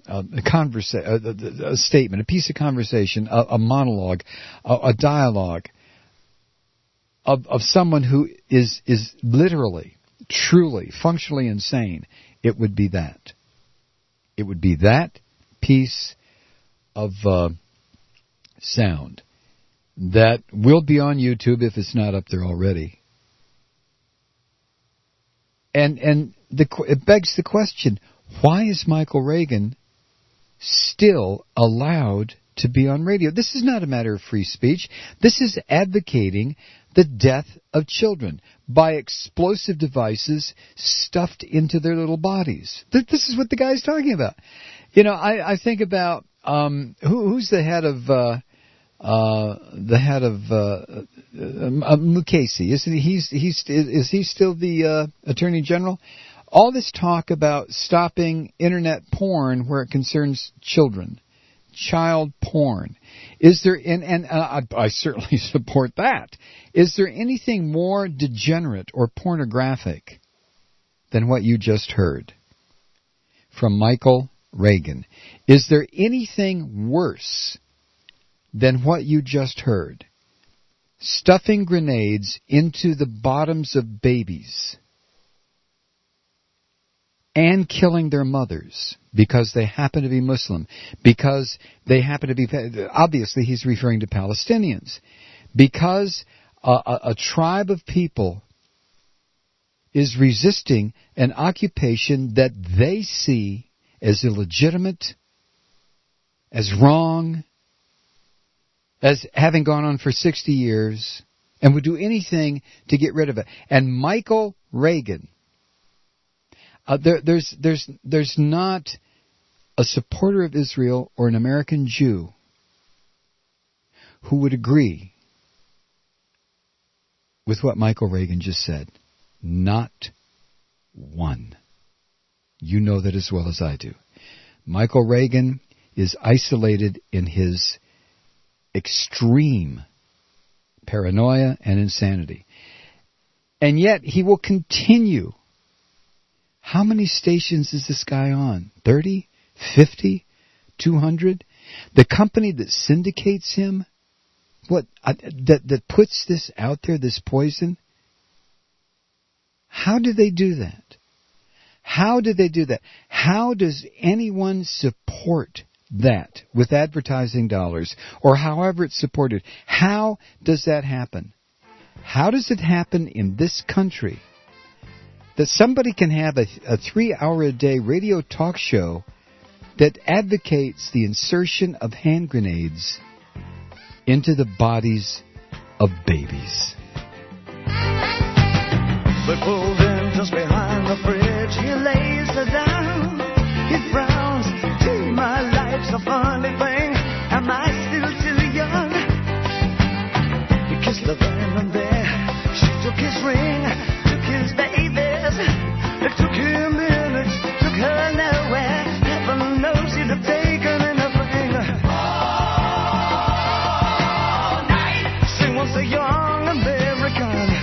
A: a statement, a piece of conversation, a monologue, a dialogue of someone who is literally, truly, functionally insane, it would be that. It would be that piece of sound that will be on YouTube if it's not up there already. And it begs the question, why is Michael Reagan still allowed to be on radio? This is not a matter of free speech. This is advocating the death of children by explosive devices stuffed into their little bodies. This is what the guy's talking about. You know, I think about who's the head of Mukasey. Is he still the Attorney General? All this talk about stopping internet porn where it concerns children, child porn. Is there, and I certainly support that. Is there anything more degenerate or pornographic than what you just heard from Michael Reagan? Is there anything worse than what you just heard? Stuffing grenades into the bottoms of babies and killing their mothers because they happen to be Muslim, because they happen to be, obviously he's referring to Palestinians, because a tribe of people is resisting an occupation that they see as illegitimate, as wrong, as having gone on for 60 years, and would do anything to get rid of it. And Michael Reagan, there's not a supporter of Israel or an American Jew who would agree with what Michael Reagan just said. Not one. You know that as well as I do. Michael Reagan is isolated in his extreme paranoia and insanity. And yet he will continue. How many stations is this guy on? 30? 50? 200? The company that syndicates him, that puts this out there, this poison, how do they do that? How do they do that? How does anyone support that with advertising dollars, or however it's supported? How does that happen? How does it happen in this country that somebody can have a 3-hour-a-day radio talk show that advocates the insertion of hand grenades into the bodies of babies?
F: We pulled in just behind the bridge. He lays her down. He frowns. Gee, my life's a funny thing. Am I still too young? He kissed her then and there. She took his ring, took his babies. It took him minutes, took her nowhere. Heaven knows he'd have taken anything. All night. She wants a young American.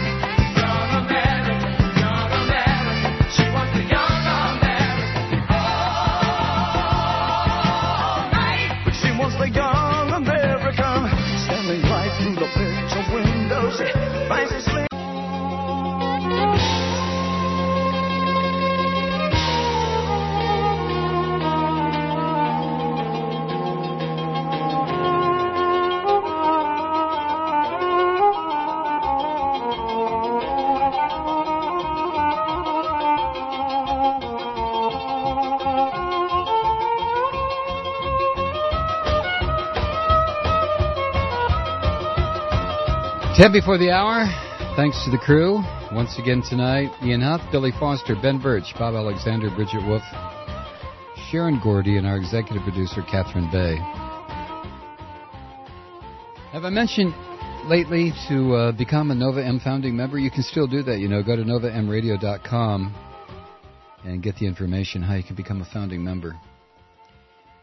A: Ten before the hour. Thanks to the crew. Once again tonight, Ian Huff, Billy Foster, Ben Birch, Bob Alexander, Bridget Wolf, Sharon Gordy, and our executive producer, Catherine Bay. Have I mentioned lately to become a Nova M founding member? You can still do that, you know. Go to novamradio.com and get the information how you can become a founding member.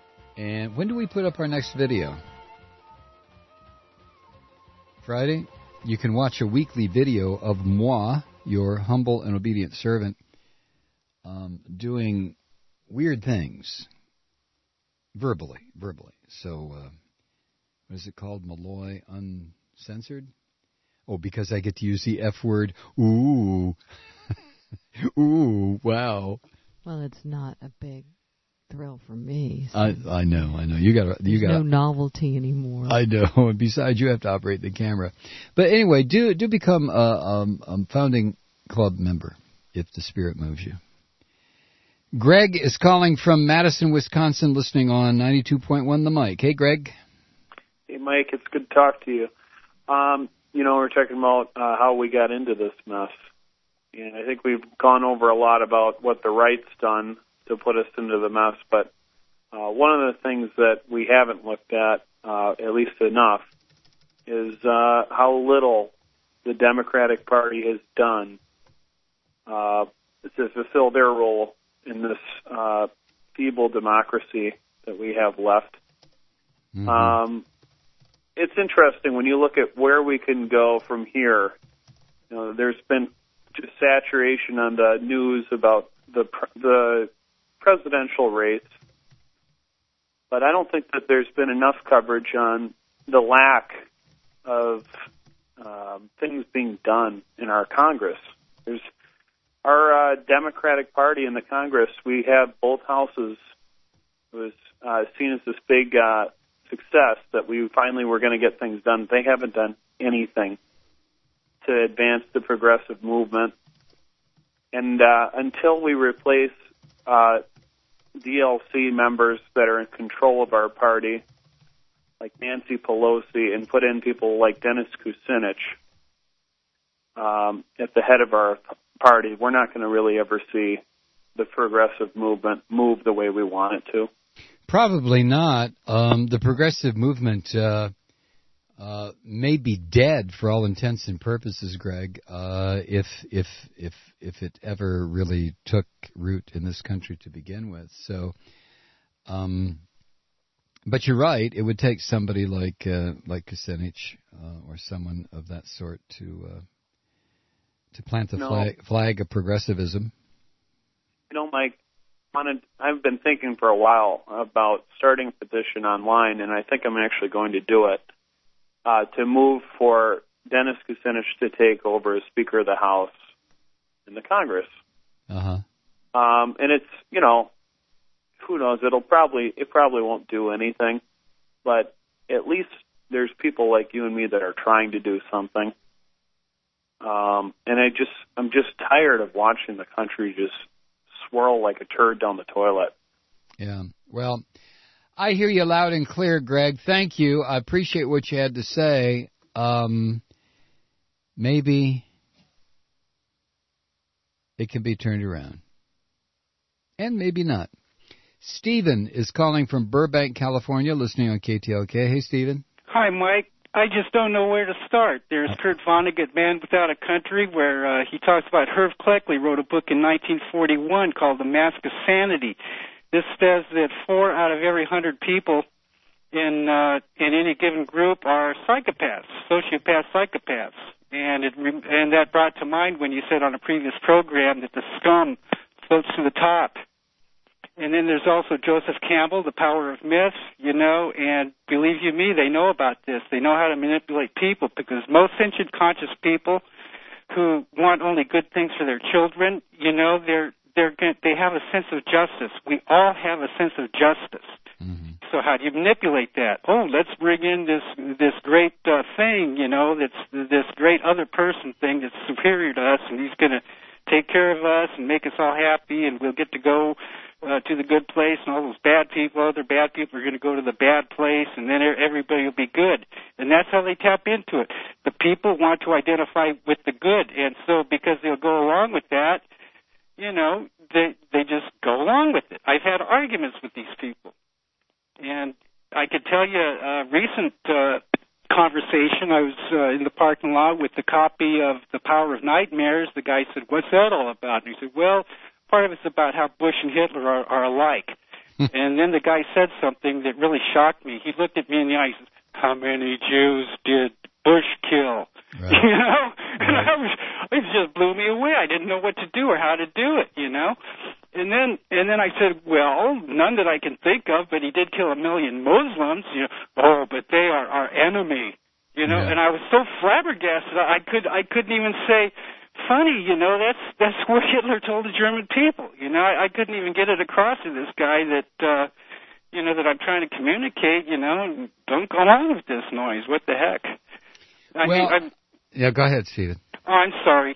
A: And when do we put up our next video? Friday? you can watch a weekly video of moi, your humble and obedient servant, doing weird things verbally. So, what is it called? Malloy Uncensored? Oh, because I get to use the F word. Ooh. Ooh, wow.
G: Well, it's not a big thrill for me. So
A: I know. You got
G: no novelty anymore.
A: I know. And besides, you have to operate the camera. But anyway, do become a founding club member if the Spirit moves you. Greg is calling from Madison, Wisconsin, listening on 92.1 The Mic. Hey, Greg.
P: Hey, Mike. It's good to talk to you. We're talking about how we got into this mess. And I think we've gone over a lot about what the right's done to put us into the mess. But one of the things that we haven't looked at least enough, is how little the Democratic Party has done to fulfill their role in this feeble democracy that we have left. Mm-hmm. It's interesting when you look at where we can go from here. There's been just saturation on the news about the presidential race, but I don't think that there's been enough coverage on the lack of things being done in our Congress. There's our Democratic Party in the Congress. We have both houses. It was seen as this big success that we finally were going to get things done. They haven't done anything to advance the progressive movement. And until we replace DLC members that are in control of our party, like Nancy Pelosi, and put in people like Dennis Kucinich at the head of our party, we're not going to really ever see the progressive movement move the way we want it to.
A: Probably not. The progressive movement may be dead for all intents and purposes, Greg, if it ever really took root in this country to begin with. So, but you're right. It would take somebody like Kucinich or someone of that sort to plant the flag of progressivism.
P: Mike, I've been thinking for a while about starting a petition online, and I think I'm actually going to do it, to move for Dennis Kucinich to take over as Speaker of the House in the Congress.
A: Uh-huh.
P: And it's, who knows, it probably won't do anything, but at least there's people like you and me that are trying to do something. And I'm just tired of watching the country just swirl like a turd down the toilet.
A: Yeah. Well, I hear you loud and clear, Greg. Thank you. I appreciate what you had to say. Maybe it can be turned around. And maybe not. Stephen is calling from Burbank, California, listening on KTLK. Hey, Stephen.
S: Hi, Mike. I just don't know where to start. There's Kurt Vonnegut, Man Without a Country, where he talks about Herb Cleckley wrote a book in 1941 called The Mask of Sanity. This says that 4 out of every 100 people in any given group are psychopaths, sociopath psychopaths. And that brought to mind when you said on a previous program that the scum floats to the top. And then there's also Joseph Campbell, The Power of Myth, and believe you me, they know about this. They know how to manipulate people, because most sentient conscious people who want only good things for their children, they have a sense of justice. We all have a sense of justice. Mm-hmm. So how do you manipulate that? Oh, let's bring in this great thing, that's this great other person thing that's superior to us, and he's going to take care of us and make us all happy, and we'll get to go to the good place, and all those other bad people are going to go to the bad place, and then everybody will be good. And that's how they tap into it. The people want to identify with the good, and so because they'll go along with that, they just go along with it. I've had arguments with these people, and I could tell you a recent conversation. I was in the parking lot with the copy of The Power of Nightmares. The guy said, "What's that all about?" And he said, "Well, part of it's about how Bush and Hitler are alike." And then the guy said something that really shocked me. He looked at me in the eye and said, "How many Jews did Bush kill?"
A: Right.
S: You know, and it just blew me away. I didn't know what to do or how to do it. You know, and then I said, well, none that I can think of. But he did kill 1 million Muslims. You know, oh, but they are our enemy. You know, and I was so flabbergasted. I couldn't even say. Funny, you know, that's what Hitler told the German people. You know, I couldn't even get it across to this guy that, you know, that I'm trying to communicate. You know, don't go on with this noise. What the heck?
A: Yeah, go ahead, Stephen.
S: Oh, I'm sorry.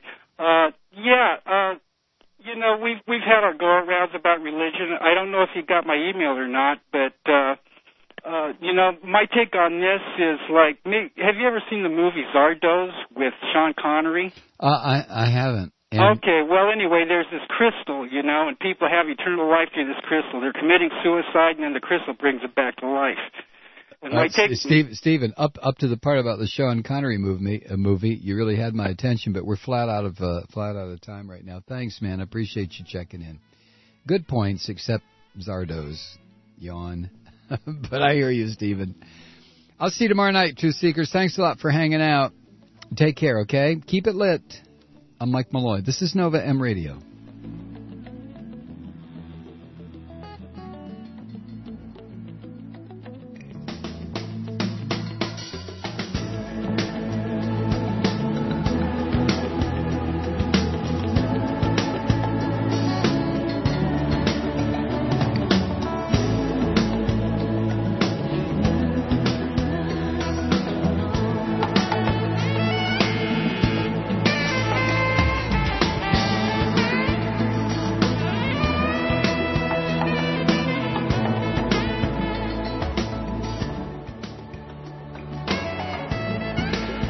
S: You know, we've had our go-arounds about religion. I don't know if you got my email or not, but you know, my take on this is like, have you ever seen the movie Zardoz with Sean Connery?
A: I haven't. And
S: Okay, well, anyway, there's this crystal, you know, and people have eternal life through this crystal. They're committing suicide, and then the crystal brings it back to life. And my take,
A: Stephen, up to the part about the Sean Connery movie, you really had my attention, but we're flat out of time right now. Thanks, man. I appreciate you checking in. Good points, except Zardoz. Yawn. But I hear you, Stephen. I'll see you tomorrow night, Truth Seekers. Thanks a lot for hanging out. Take care, okay? Keep it lit. I'm Mike Malloy. This is Nova M Radio.